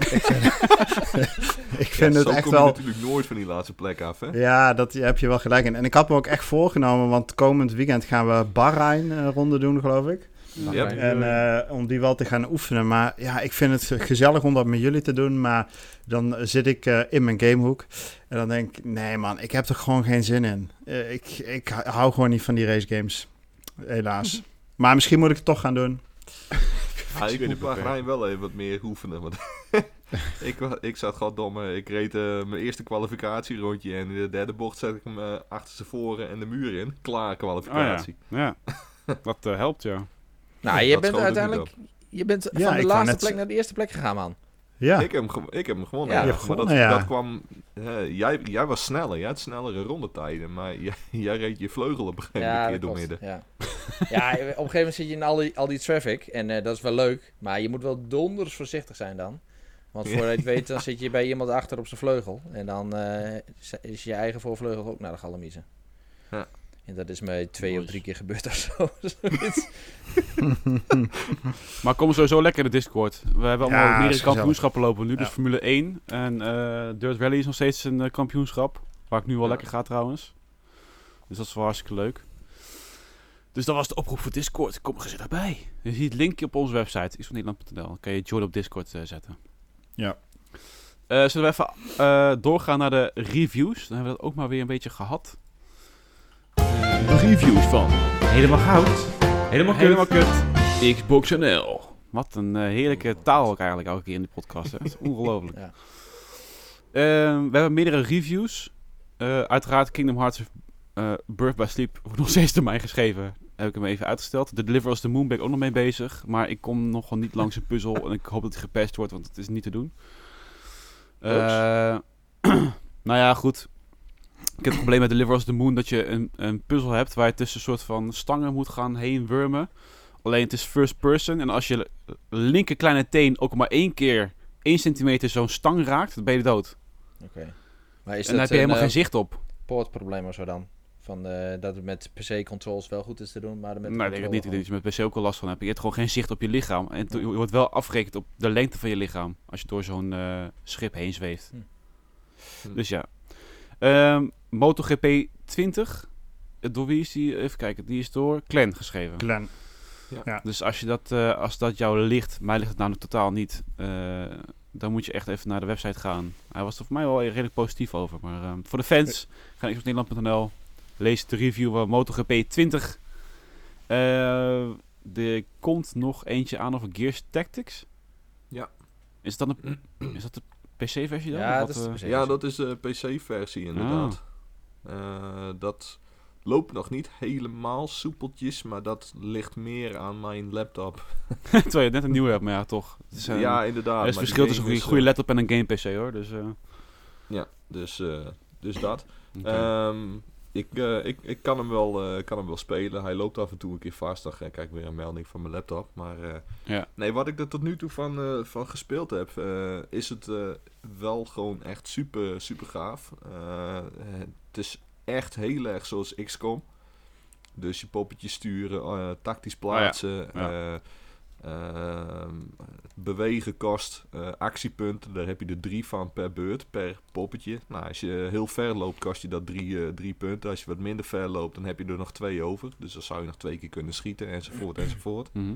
Ik vind Ja, het zo echt kom je wel... natuurlijk nooit van die laatste plek af, hè? Ja, daar heb je wel gelijk in. En ik had me ook echt voorgenomen, want komend weekend gaan we Bahrein ronde doen, geloof ik. Yep. En om die wel te gaan oefenen. Maar ja, ik vind het gezellig om dat met jullie te doen. Maar dan zit ik in mijn gamehoek. En dan denk ik, nee man, ik heb er gewoon geen zin in. Ik hou gewoon niet van die race games. Helaas. Maar misschien moet ik het toch gaan doen. Ja, ik moet Bahrein wel even wat meer oefenen. Want ik zat gewoon domme. Ik reed mijn eerste kwalificatierondje. En in de derde bocht zet ik hem achterstevoren en de muur in. Klaar, kwalificatie. Ja, dat helpt, ja. Nou, je Dat bent schoot ook uiteindelijk... Je bent Ja, van ik de wou laatste net- plek naar de eerste plek gegaan, man. Ja, Ik heb hem gewonnen. Ja, je hebt maar gewonnen, ja. dat kwam... jij was sneller. Jij had snellere rondetijden. Maar jij reed je vleugel op een gegeven Ja, keer dat door klopt. midden. Ja. Ja, op een gegeven moment zit je in al die traffic. En dat is wel leuk. Maar je moet wel donders voorzichtig zijn dan. Want voor je het weet, dan zit je bij iemand achter op zijn vleugel. En dan is je eigen voorvleugel ook naar de galamiezen. Ja. En dat is mij 2 of 3 keer gebeurd of zo. Zoiets. Maar kom sowieso lekker in de Discord. We hebben allemaal Ja, is meerdere gezellig. kampioenschappen lopen nu. Dus Ja. Formule 1 en Dirt Rally is nog steeds een kampioenschap. Waar ik nu wel Ja. lekker ga trouwens. Dus dat is wel hartstikke leuk. Dus dat was de oproep voor Discord. Kom er gezellig bij. Je ziet het linkje op onze website, xvanederland.nl. Dan kan je join op Discord zetten. Ja. Zullen we even doorgaan naar de reviews? Dan hebben we dat ook maar weer een beetje gehad. De reviews van Helemaal Goud, Helemaal Kut, Xbox NL. Wat een heerlijke taal ook eigenlijk elke keer in de podcast. Hè? Dat is ongelooflijk. Ja. We hebben meerdere reviews. Uiteraard Kingdom Hearts Birth by Sleep wordt nog steeds door mij geschreven. Heb ik hem even uitgesteld. The Deliver Us the Moon ben ik ook nog mee bezig. Maar ik kom nog gewoon niet langs een puzzel. En ik hoop dat hij gepest wordt, want het is niet te doen. Nou ja, goed. Ik heb het probleem met Deliver Us the Moon dat je een puzzel hebt waar je tussen een soort van stangen moet gaan heen wurmen. Alleen het is first person. En als je linker kleine teen ook maar 1 keer 1 centimeter zo'n stang raakt, dan ben je dood. Oké. Maar is En dan heb je helemaal geen zicht op. poortprobleem of zo dan? Dat het met PC-controls wel goed is te doen, maar met Nee, ik denk het niet. Ik denk dat je met PC ook wel last van hebt. Je hebt gewoon geen zicht op je lichaam. En je wordt wel afgerekend op de lengte van je lichaam. Als je door zo'n schip heen zweeft. Dus ja. MotoGP 20. Door wie is die? Even kijken. Die is door Clan geschreven. Glenn. Ja. Dus als dat jou ligt, mij ligt het namelijk totaal niet. Dan moet je echt even naar de website gaan. Hij was er voor mij wel redelijk positief over. Maar voor de fans, ga naar xboxnederland.nl. Lees de review van MotoGP 20. Er komt nog eentje aan over Gears Tactics. Ja. Is dat de PC-versie dan? Ja, Of dat is de PC. Ja, dat is de PC-versie inderdaad. Dat loopt nog niet helemaal soepeltjes, maar dat ligt meer aan mijn laptop. Terwijl je net een nieuwe hebt, maar ja, toch. Het is, Ja, inderdaad. er is maar verschil die tussen game een goede laptop en een game-PC, hoor. Dus, Ja, dus dat. oké. Ik kan hem wel spelen. Hij loopt af en toe een keer vast. Dan krijg ik weer een melding van mijn laptop. Maar Ja. nee, wat ik er tot nu toe van gespeeld heb, is het wel gewoon echt super, super gaaf. Het is echt heel erg zoals XCOM. Dus je poppetjes sturen, tactisch plaatsen, bewegen kost, actiepunten. Daar heb je er 3 van per beurt, per poppetje. Nou, als je heel ver loopt, kost je dat 3 punten. Als je wat minder ver loopt, dan heb je er nog 2 over. Dus dan zou je nog 2 keer kunnen schieten, enzovoort, enzovoort. Mhm.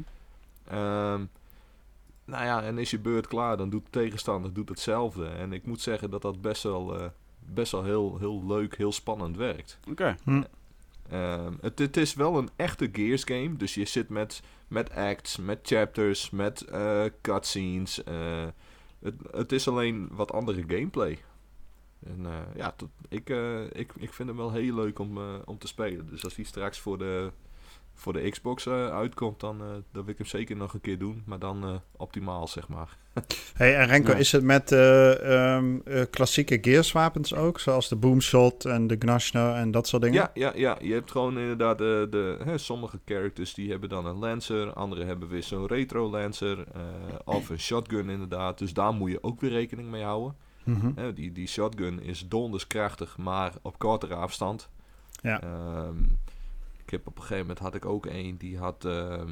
Nou ja, en is je beurt klaar, dan doet de tegenstander hetzelfde. En ik moet zeggen dat dat best wel heel leuk, heel spannend werkt. Oké. Het is wel een echte Gears game. Dus je zit met acts, met chapters, met cutscenes. Het is alleen wat andere gameplay. En ik vind hem wel heel leuk om te spelen. Dus als die straks voor de Xbox uitkomt, dan wil ik hem zeker nog een keer doen. Maar dan optimaal, zeg maar. Hey, en Renko, Ja. is het met klassieke Gears wapens ook? Zoals de Boomshot en de Gnashner en dat soort dingen? Ja. Je hebt gewoon inderdaad sommige characters die hebben dan een Lancer. Anderen hebben weer zo'n retro Lancer. Of een shotgun inderdaad. Dus daar moet je ook weer rekening mee houden. Mhm. Die shotgun is donderskrachtig, maar op kortere afstand. Ja. Ik heb op een gegeven moment had ik ook een die had...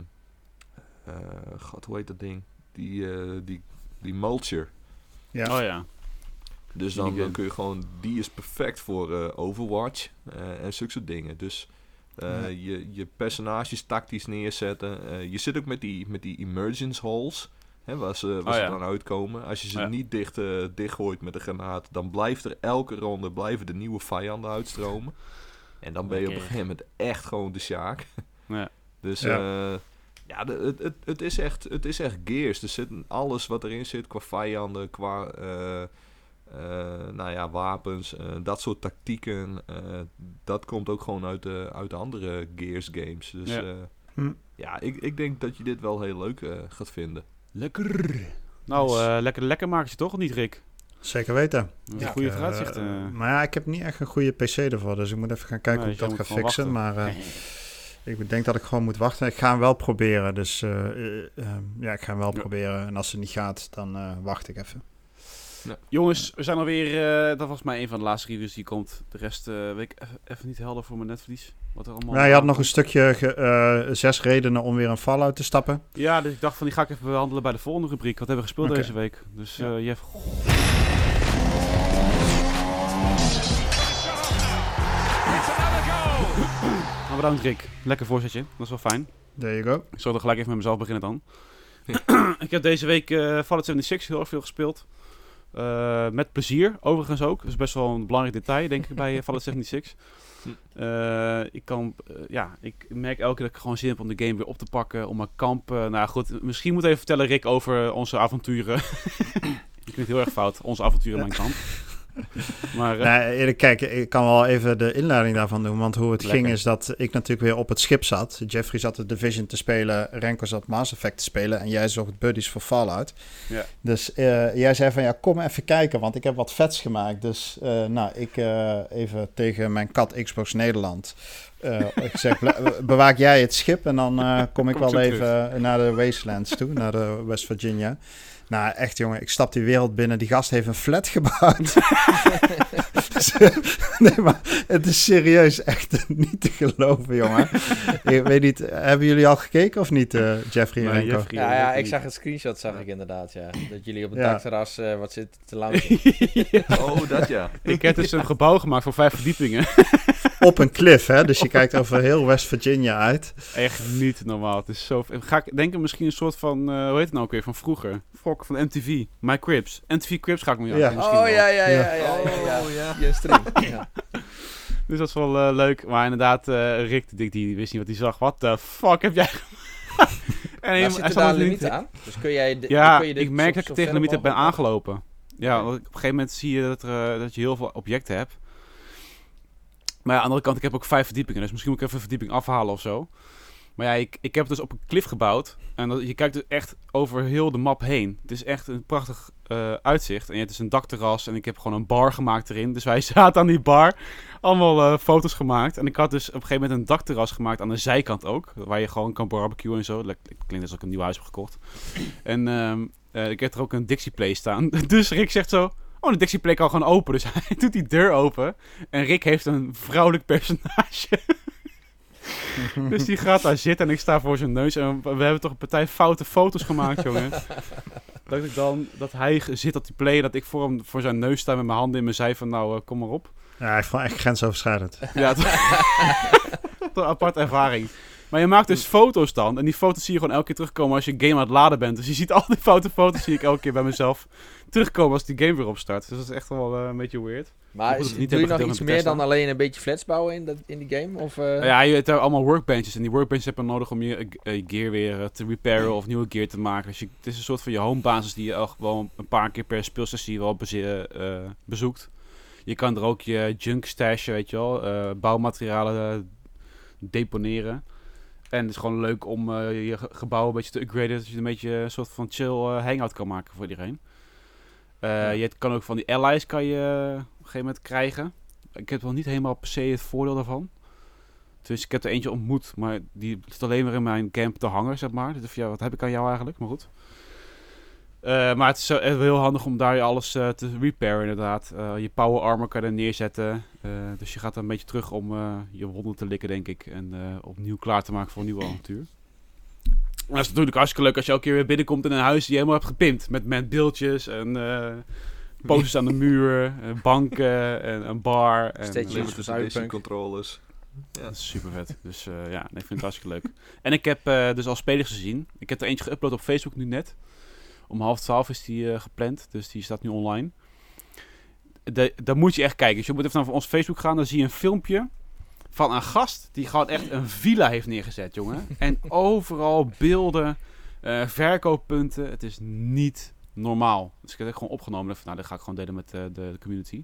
God, hoe heet dat ding? Die mulcher. Ja. Oh ja. Dus dan kun je gewoon... Die is perfect voor Overwatch en zulke soort dingen. Dus je personages tactisch neerzetten. Je zit ook met die emergence holes... waar ze dan uitkomen. Als je ze niet dichtgooit met een granaat... dan blijft er elke ronde blijven de nieuwe vijanden uitstromen. En dan ben je op een gegeven moment echt gewoon de Sjaak. Ja. Dus het is echt Gears. Er zit alles wat erin zit qua vijanden, qua wapens, dat soort tactieken. Dat komt ook gewoon uit de andere Gears games. Dus ik denk dat je dit wel heel leuk gaat vinden. Lekker. Nou, lekker maken ze toch, of niet, Rick? Zeker weten. Dat is een goede vooruitzicht. Maar ja, ik heb niet echt een goede PC ervoor. Dus ik moet even gaan kijken hoe ik dat ga fixen. Wachten. Maar ik denk dat ik gewoon moet wachten. Ik ga hem wel proberen. Dus ik ga hem wel proberen. En als het niet gaat, dan wacht ik even. Ja. Jongens, we zijn alweer... dat was maar een van de laatste reviews die komt. De rest weet ik even niet helder voor mijn netvlies. Wat er allemaal je had nog een stukje 6 redenen om weer een Fallout te stappen. Ja, dus ik dacht van die ga ik even behandelen bij de volgende rubriek. Wat hebben we gespeeld deze week? Dus Jeff... Nou, bedankt Rick. Lekker voorzetje. Dat is wel fijn. There you go. Ik zal er gelijk even met mezelf beginnen dan. Ik heb deze week Fallout 76 heel erg veel gespeeld. Met plezier, overigens ook. Dat is best wel een belangrijk detail, denk ik, bij Fallout 76. Ik merk elke keer dat ik gewoon zin heb om de game weer op te pakken. Om mijn kamp... nou goed, misschien moet ik even vertellen, Rick, over onze avonturen. Ik vind het heel erg fout, onze avonturen in mijn kamp. Maar, kijk, ik kan wel even de inleiding daarvan doen. Want hoe het lekker. ging is dat ik natuurlijk weer op het schip zat. Jeffrey zat de Division te spelen. Renko zat Mass Effect te spelen. En jij zocht buddies voor Fallout. Ja. Dus jij zei van kom even kijken. Want ik heb wat vets gemaakt. Dus ik even tegen mijn kat Xbox Nederland. Ik zeg, bewaak jij het schip. En dan kom ik wel even naar de Wastelands toe. Naar de West Virginia. Nou, echt jongen, ik stap die wereld binnen. Die gast heeft een flat gebouwd. Nee, maar het is serieus echt niet te geloven, jongen. Ik weet niet, hebben jullie al gekeken of niet, Jeffrey en Renko? Ja, ik zag het screenshot, zag ik inderdaad, ja. Dat jullie op het dakterras wat zitten te loungen. Oh, dat ja. Ik heb dus een gebouw gemaakt voor 5 verdiepingen. Op een cliff, hè? Dus je kijkt over heel West Virginia uit. Echt niet normaal. Het is zo... Ga ik denken misschien een soort van... hoe heet het nou ook weer? Van vroeger. Fok van MTV. My Cribs. MTV Cribs ga ik me Ja. misschien Oh, wel. ja. ja. Je stream. Ja. Dus dat is wel leuk. Maar inderdaad, Rick die wist niet wat hij zag. Wat de fuck heb jij en Maar zitten daar limieten aan? Dus kun jij... Ja, kun je dit ik merk dat ik zo tegen de ver limieten ben mogelijk- aangelopen. Ja, want op een gegeven moment zie je dat je heel veel objecten hebt. Maar ja, aan de andere kant, ik heb ook 5 verdiepingen. Dus misschien moet ik even een verdieping afhalen of zo. Maar ja, ik heb het dus op een klif gebouwd. En je kijkt dus echt over heel de map heen. Het is echt een prachtig uitzicht. En het is een dakterras. En ik heb gewoon een bar gemaakt erin. Dus wij zaten aan die bar. Allemaal foto's gemaakt. En ik had dus op een gegeven moment een dakterras gemaakt aan de zijkant ook. Waar je gewoon kan barbecuen en zo. Het klinkt alsof ik een nieuw huis heb gekocht. En ik heb er ook een Dixie-play staan. Dus Rick zegt zo... Oh, de Dixie-play kan gewoon open. Dus hij doet die deur open. En Rick heeft een vrouwelijk personage. Dus die gaat daar zitten en ik sta voor zijn neus. En we hebben toch een partij foute foto's gemaakt, jongen. Dat ik dan, dat hij zit op die play, dat ik voor zijn neus sta met mijn handen in mijn zij van nou, kom maar op. Ja, ik vond het echt grensoverschrijdend. Ja, toch een aparte ervaring. Maar je maakt dus foto's dan. En die foto's zie je gewoon elke keer terugkomen als je een game aan het laden bent. Dus je ziet al die foute foto's zie ik elke keer bij mezelf terugkomen als die game weer opstart. Dus dat is echt wel een beetje weird. Maar Goed, het niet doe je hebben nog gedeeld iets met meer Bethesda. dan alleen een beetje flats bouwen in die game? Of, Ja, je hebt allemaal workbenches. En die workbenches heb je nodig om je gear weer te repairen of nieuwe gear te maken. Dus het is een soort van je homebasis die je wel een paar keer per speelsessie wel bezoekt. Je kan er ook je junk stashen, weet je wel. Bouwmaterialen deponeren. En het is gewoon leuk om je gebouw een beetje te upgraden. Dat je een beetje een soort van chill hangout kan maken voor iedereen. Je kan ook van die allies kan je op een gegeven moment krijgen. Ik heb wel niet helemaal per se het voordeel daarvan. Dus ik heb er eentje ontmoet, maar die zit alleen maar in mijn camp te hangen, zeg maar. Dus ja, wat heb ik aan jou eigenlijk? Maar goed. Maar het is heel handig om daar alles te repairen inderdaad. Je power armor kan je er neerzetten. Dus je gaat er een beetje terug om je wonden te likken, denk ik. En opnieuw klaar te maken voor een nieuw avontuur. En dat is natuurlijk hartstikke leuk als je elke keer weer binnenkomt in een huis die je helemaal hebt gepimpt. Met beeldjes en posters aan de muur, banken en een bar. En Statues. Limited edition Cyberpunk. controllers. dat is super vet. Dus ja, ik vind het hartstikke leuk. En ik heb dus al spelers gezien. Ik heb er eentje geüpload op Facebook nu net. Om 11:30 is die gepland. Dus die staat nu online. Daar moet je echt kijken. Dus je moet even naar ons Facebook gaan. Dan zie je een filmpje van een gast die gewoon echt een villa heeft neergezet, jongen. En overal beelden, verkooppunten. Het is niet normaal. Dus ik heb het gewoon opgenomen. Nou, dat ga ik gewoon delen met de community.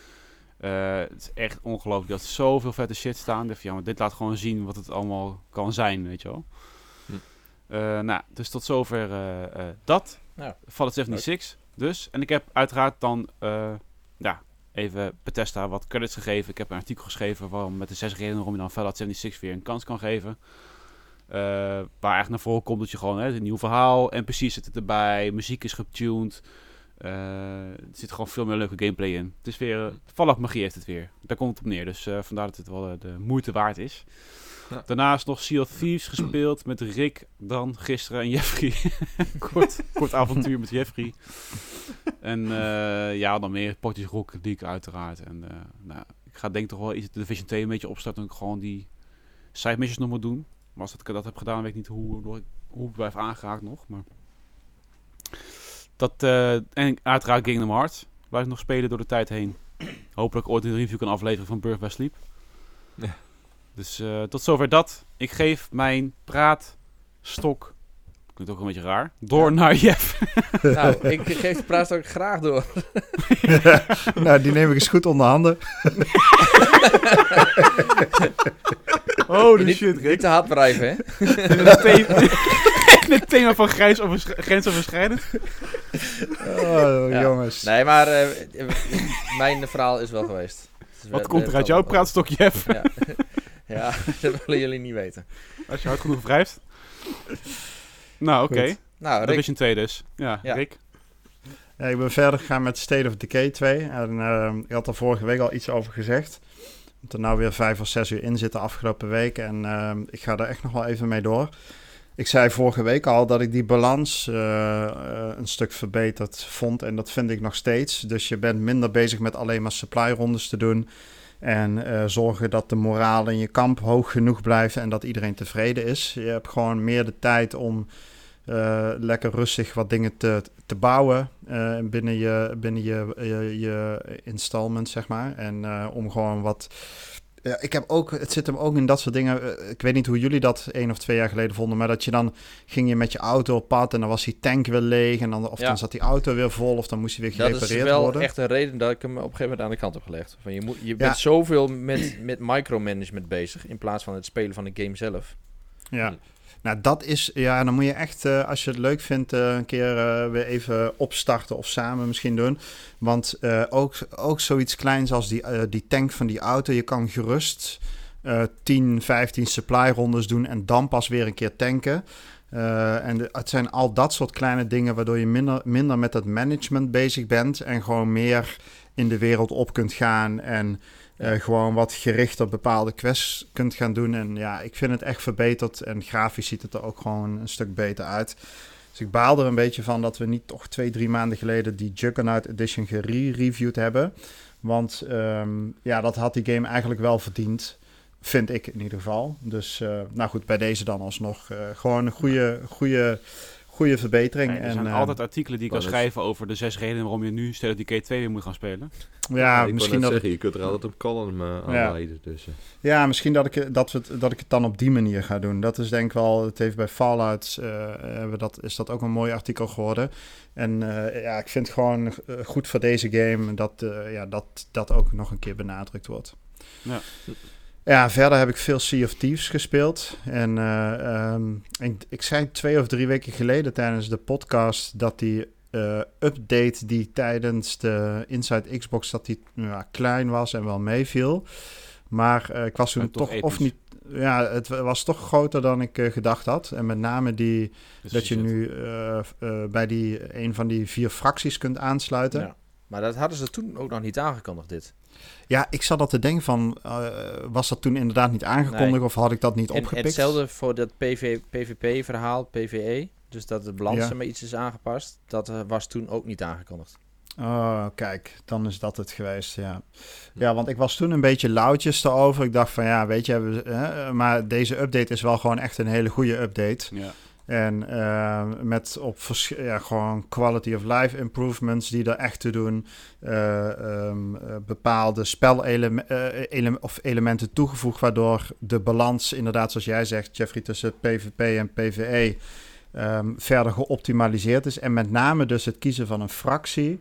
Het is echt ongelooflijk dat er zoveel vette shit staan. Ja, maar dit laat gewoon zien wat het allemaal kan zijn, weet je wel. Nou, dus tot zover dat. Ja. Fallout 76 dus. En ik heb uiteraard dan even Bethesda wat credits gegeven. Ik heb een artikel geschreven waarom met de 6 redenen waarom je dan Fallout 76 weer een kans kan geven. Waar eigenlijk naar voren komt dat je gewoon een nieuw verhaal, NPC's zitten erbij, muziek is getuned. Er zit gewoon veel meer leuke gameplay in. Het is weer Fallout magie heeft het weer. Daar komt het op neer. Dus vandaar dat het wel de moeite waard is. Ja. Daarnaast nog Sea of Thieves gespeeld met Rick, dan gisteren en Jeffrey. kort avontuur met Jeffrey. En dan meer potjes Rocket League uiteraard. En nou, ik ga denk ik toch wel iets de Division 2 een beetje opstarten. En ik gewoon die side missions nog moet doen. Maar als ik dat heb gedaan, weet ik niet hoe ik blijf aangehaakt nog. Maar dat, en uiteraard Kingdom Hearts. Blijf nog spelen door de tijd heen. Hopelijk ooit een review kan afleveren van Birth by Sleep. Ja. Dus tot zover dat. Ik geef mijn praatstok, klinkt ook een beetje raar, door naar Jeff. Nou, ik geef de praatstok graag door. Nou, die neem ik eens goed onder handen. Holy niet, shit, niet Rick. te hard wrijven, hè? In het thema van grensoverschrijdend. Oh, Ja. jongens. Nee, maar mijn verhaal is wel geweest. Dus Wat komt er uit jouw praatstok, Jeff? Ja. Ja, dat willen jullie niet weten. Als je hard genoeg wrijft. Nou, oké. Goed. Nou, Rick, Division 2 dus. Ja, Ja. Rick. Ja, ik ben verder gegaan met State of Decay 2. En ik had er vorige week al iets over gezegd. Dat er nou weer 5 of 6 uur in zitten afgelopen week. En ik ga er echt nog wel even mee door. Ik zei vorige week al dat ik die balans een stuk verbeterd vond. En dat vind ik nog steeds. Dus je bent minder bezig met alleen maar supply rondes te doen. En zorgen dat de moraal in je kamp hoog genoeg blijft. En dat iedereen tevreden is. Je hebt gewoon meer de tijd om lekker rustig wat dingen te bouwen. Binnen je installment, zeg maar. En om gewoon wat... Ja, het zit hem ook in dat soort dingen. Ik weet niet hoe jullie dat 1 of 2 jaar geleden vonden, maar dat je dan ging je met je auto op pad en dan was die tank weer leeg en dan zat die auto weer vol of dan moest hij weer gerepareerd worden. Dat is wel echt een reden dat ik hem op een gegeven moment aan de kant heb gelegd. Van je bent zoveel met micromanagement bezig in plaats van het spelen van de game zelf. Ja. Nou, dat is... Ja, dan moet je echt, als je het leuk vindt, een keer weer even opstarten of samen misschien doen. Want ook zoiets kleins als die tank van die auto. Je kan gerust 10, 15 supply rondes doen en dan pas weer een keer tanken. Het zijn al dat soort kleine dingen waardoor je minder met het management bezig bent. En gewoon meer in de wereld op kunt gaan en... gewoon wat gericht op bepaalde quests kunt gaan doen. En ja, ik vind het echt verbeterd. En grafisch ziet het er ook gewoon een stuk beter uit. Dus ik baal er een beetje van dat we niet toch 2-3 maanden geleden die Juggernaut Edition gereviewd hebben. Want dat had die game eigenlijk wel verdiend. Vind ik in ieder geval. Dus nou goed, bij deze dan alsnog gewoon een goede verbetering. Nee, er zijn altijd artikelen die ik kan schrijven over de 6 redenen waarom je nu State of Decay 2 weer moet gaan spelen. Ja, ik misschien dat zeggen, je kunt er altijd een column aan leiden. Dus, ja, misschien dat ik het dan op die manier ga doen. Dat is denk ik wel, het heeft bij Fallout, is dat ook een mooi artikel geworden. En ik vind het gewoon goed voor deze game dat ook nog een keer benadrukt wordt. Ja. Ja, verder heb ik veel Sea of Thieves gespeeld. En ik zei 2 of 3 weken geleden tijdens de podcast dat die update die tijdens de Inside Xbox dat die klein was en wel meeviel. Maar ik was toen toch of niet... Ja, het was toch groter dan ik gedacht had. En met name dat je nu bij een van die 4 fracties kunt aansluiten. Ja. Maar dat hadden ze toen ook nog niet aangekondigd, dit. Ja, ik zat al te denken van... was dat toen inderdaad niet aangekondigd of had ik dat niet opgepikt? En hetzelfde voor dat PvP-verhaal, PvE. Dus dat de balans maar iets is aangepast. Dat was toen ook niet aangekondigd. Oh, kijk, dan is dat het geweest, ja. Ja, want ik was toen een beetje lauwtjes erover. Ik dacht van, weet je, maar deze update is wel gewoon echt een hele goede update. Ja. En met gewoon quality of life improvements die er echt te doen. Bepaalde spelelementen toegevoegd, waardoor de balans, inderdaad zoals jij zegt, Jeffrey, tussen PvP en PvE verder geoptimaliseerd is. En met name dus het kiezen van een fractie,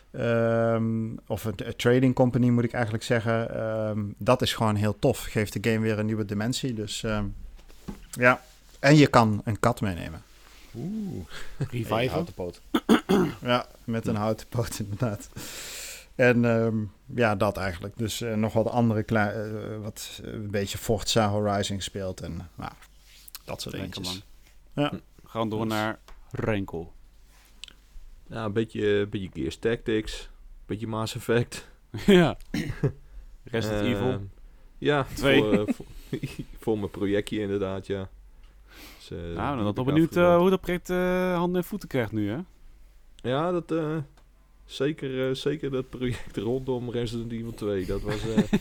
of een trading company moet ik eigenlijk zeggen. Dat is gewoon heel tof. Geeft de game weer een nieuwe dimensie. Dus ja. En je kan een kat meenemen. Revive. Een houten poot. Ja, met een houten poot inderdaad. En dat eigenlijk. Dus nog wat andere wat een beetje Forza Horizon speelt. En dat soort dingetjes. Ja. Gaan door naar Renkel. Ja, een beetje Gears Tactics. Een beetje Mass Effect. Ja. Resident Evil. Ja, 2. Voor mijn projectje inderdaad, ja. Dus, dan ben ik benieuwd hoe dat project handen en voeten krijgt nu, hè? Ja, dat zeker dat project rondom Resident Evil 2. Dat was...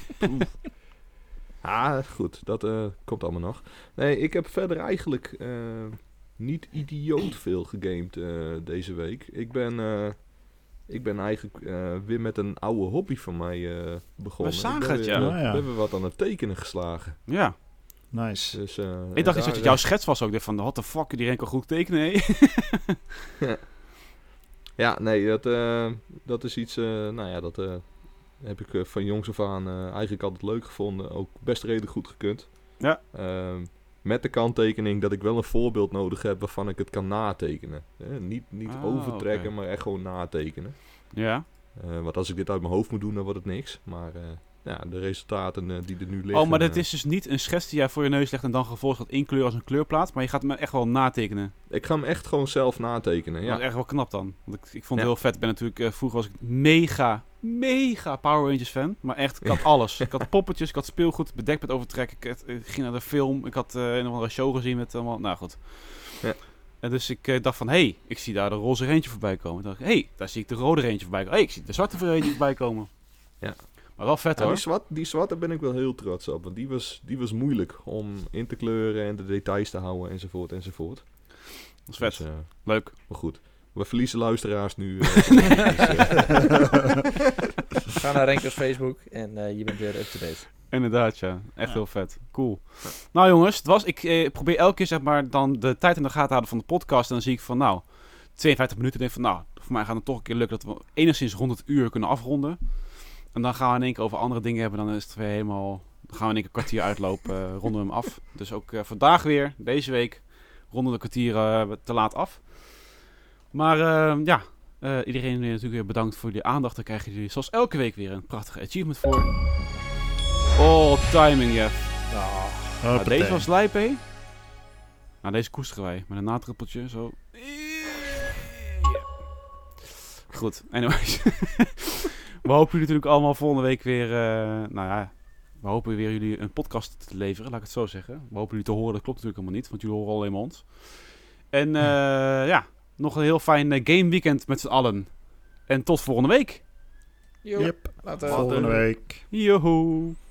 goed, dat komt allemaal nog. Nee, ik heb verder eigenlijk niet idioot veel gegamed deze week. Ik ben eigenlijk weer met een oude hobby van mij begonnen. We zagen het, ja. We hebben wat aan het tekenen geslagen. Ja. Nice. Dus, ik dacht dat het jouw schets was ook. Van, what the fuck, die Renko goed tekenen, hé? Ja, nee, dat is iets... dat heb ik van jongs af aan eigenlijk altijd leuk gevonden. Ook best redelijk goed gekund. Ja. Met de kanttekening dat ik wel een voorbeeld nodig heb waarvan ik het kan natekenen. Niet overtrekken, maar echt gewoon natekenen. Ja. Want als ik dit uit mijn hoofd moet doen, dan wordt het niks. Maar de resultaten die er nu liggen. Oh, maar dat is dus niet een schets die jij voor je neus legt en dan vervolgens gaat inkleuren als een kleurplaat. Maar je gaat hem echt wel natekenen. Ik ga hem echt gewoon zelf natekenen, Dat ja. is echt wel knap dan. Want ik vond het heel vet. Ik ben natuurlijk, vroeger was ik mega Power Rangers fan. Maar echt, ik had alles. Ik had poppetjes, ik had speelgoed, bedekt met overtrek. Ik ging naar de film. Ik had een of andere show gezien met allemaal... Nou goed. Ja. En dus ik dacht van, ik zie daar de roze Ranger voorbij komen. Dan dacht ik, daar zie ik de rode Ranger voorbij komen. Ik zie de zwarte Ranger voorbij komen. Ja. Maar wel vet hoor. Die zwarte ben ik wel heel trots op. Want die was moeilijk om in te kleuren en de details te houden enzovoort. Dat is vet. Dus, leuk. Maar goed. We verliezen luisteraars nu. Ga naar Renkers Facebook en je bent weer up-to-date. Inderdaad, ja. Echt heel vet. Cool. Nou jongens, ik probeer elke keer zeg maar dan de tijd in de gaten houden van de podcast. En dan zie ik van 52 minuten. En denk van voor mij gaat het toch een keer lukken dat we enigszins rond het uur kunnen afronden. En dan gaan we in één keer over andere dingen hebben. Dan is het weer helemaal... Dan gaan we in één keer een kwartier uitlopen, ronden we hem af. Dus ook vandaag weer, deze week, ronden we de kwartier te laat af. Maar iedereen natuurlijk weer bedankt voor jullie aandacht. Dan krijgen jullie zoals elke week weer een prachtige achievement voor. Oh, timing, Jeff. Deze was lijp, hè? Nou, deze koesteren wij. Met een nadruppeltje, zo. Goed, anyways. We hopen jullie natuurlijk allemaal volgende week weer... we hopen weer jullie een podcast te leveren, laat ik het zo zeggen. We hopen jullie te horen, dat klopt natuurlijk helemaal niet. Want jullie horen alleen maar ons. En nog een heel fijn game weekend met z'n allen. En tot volgende week. Yo, Yep. later. Volgende week. Joehoe.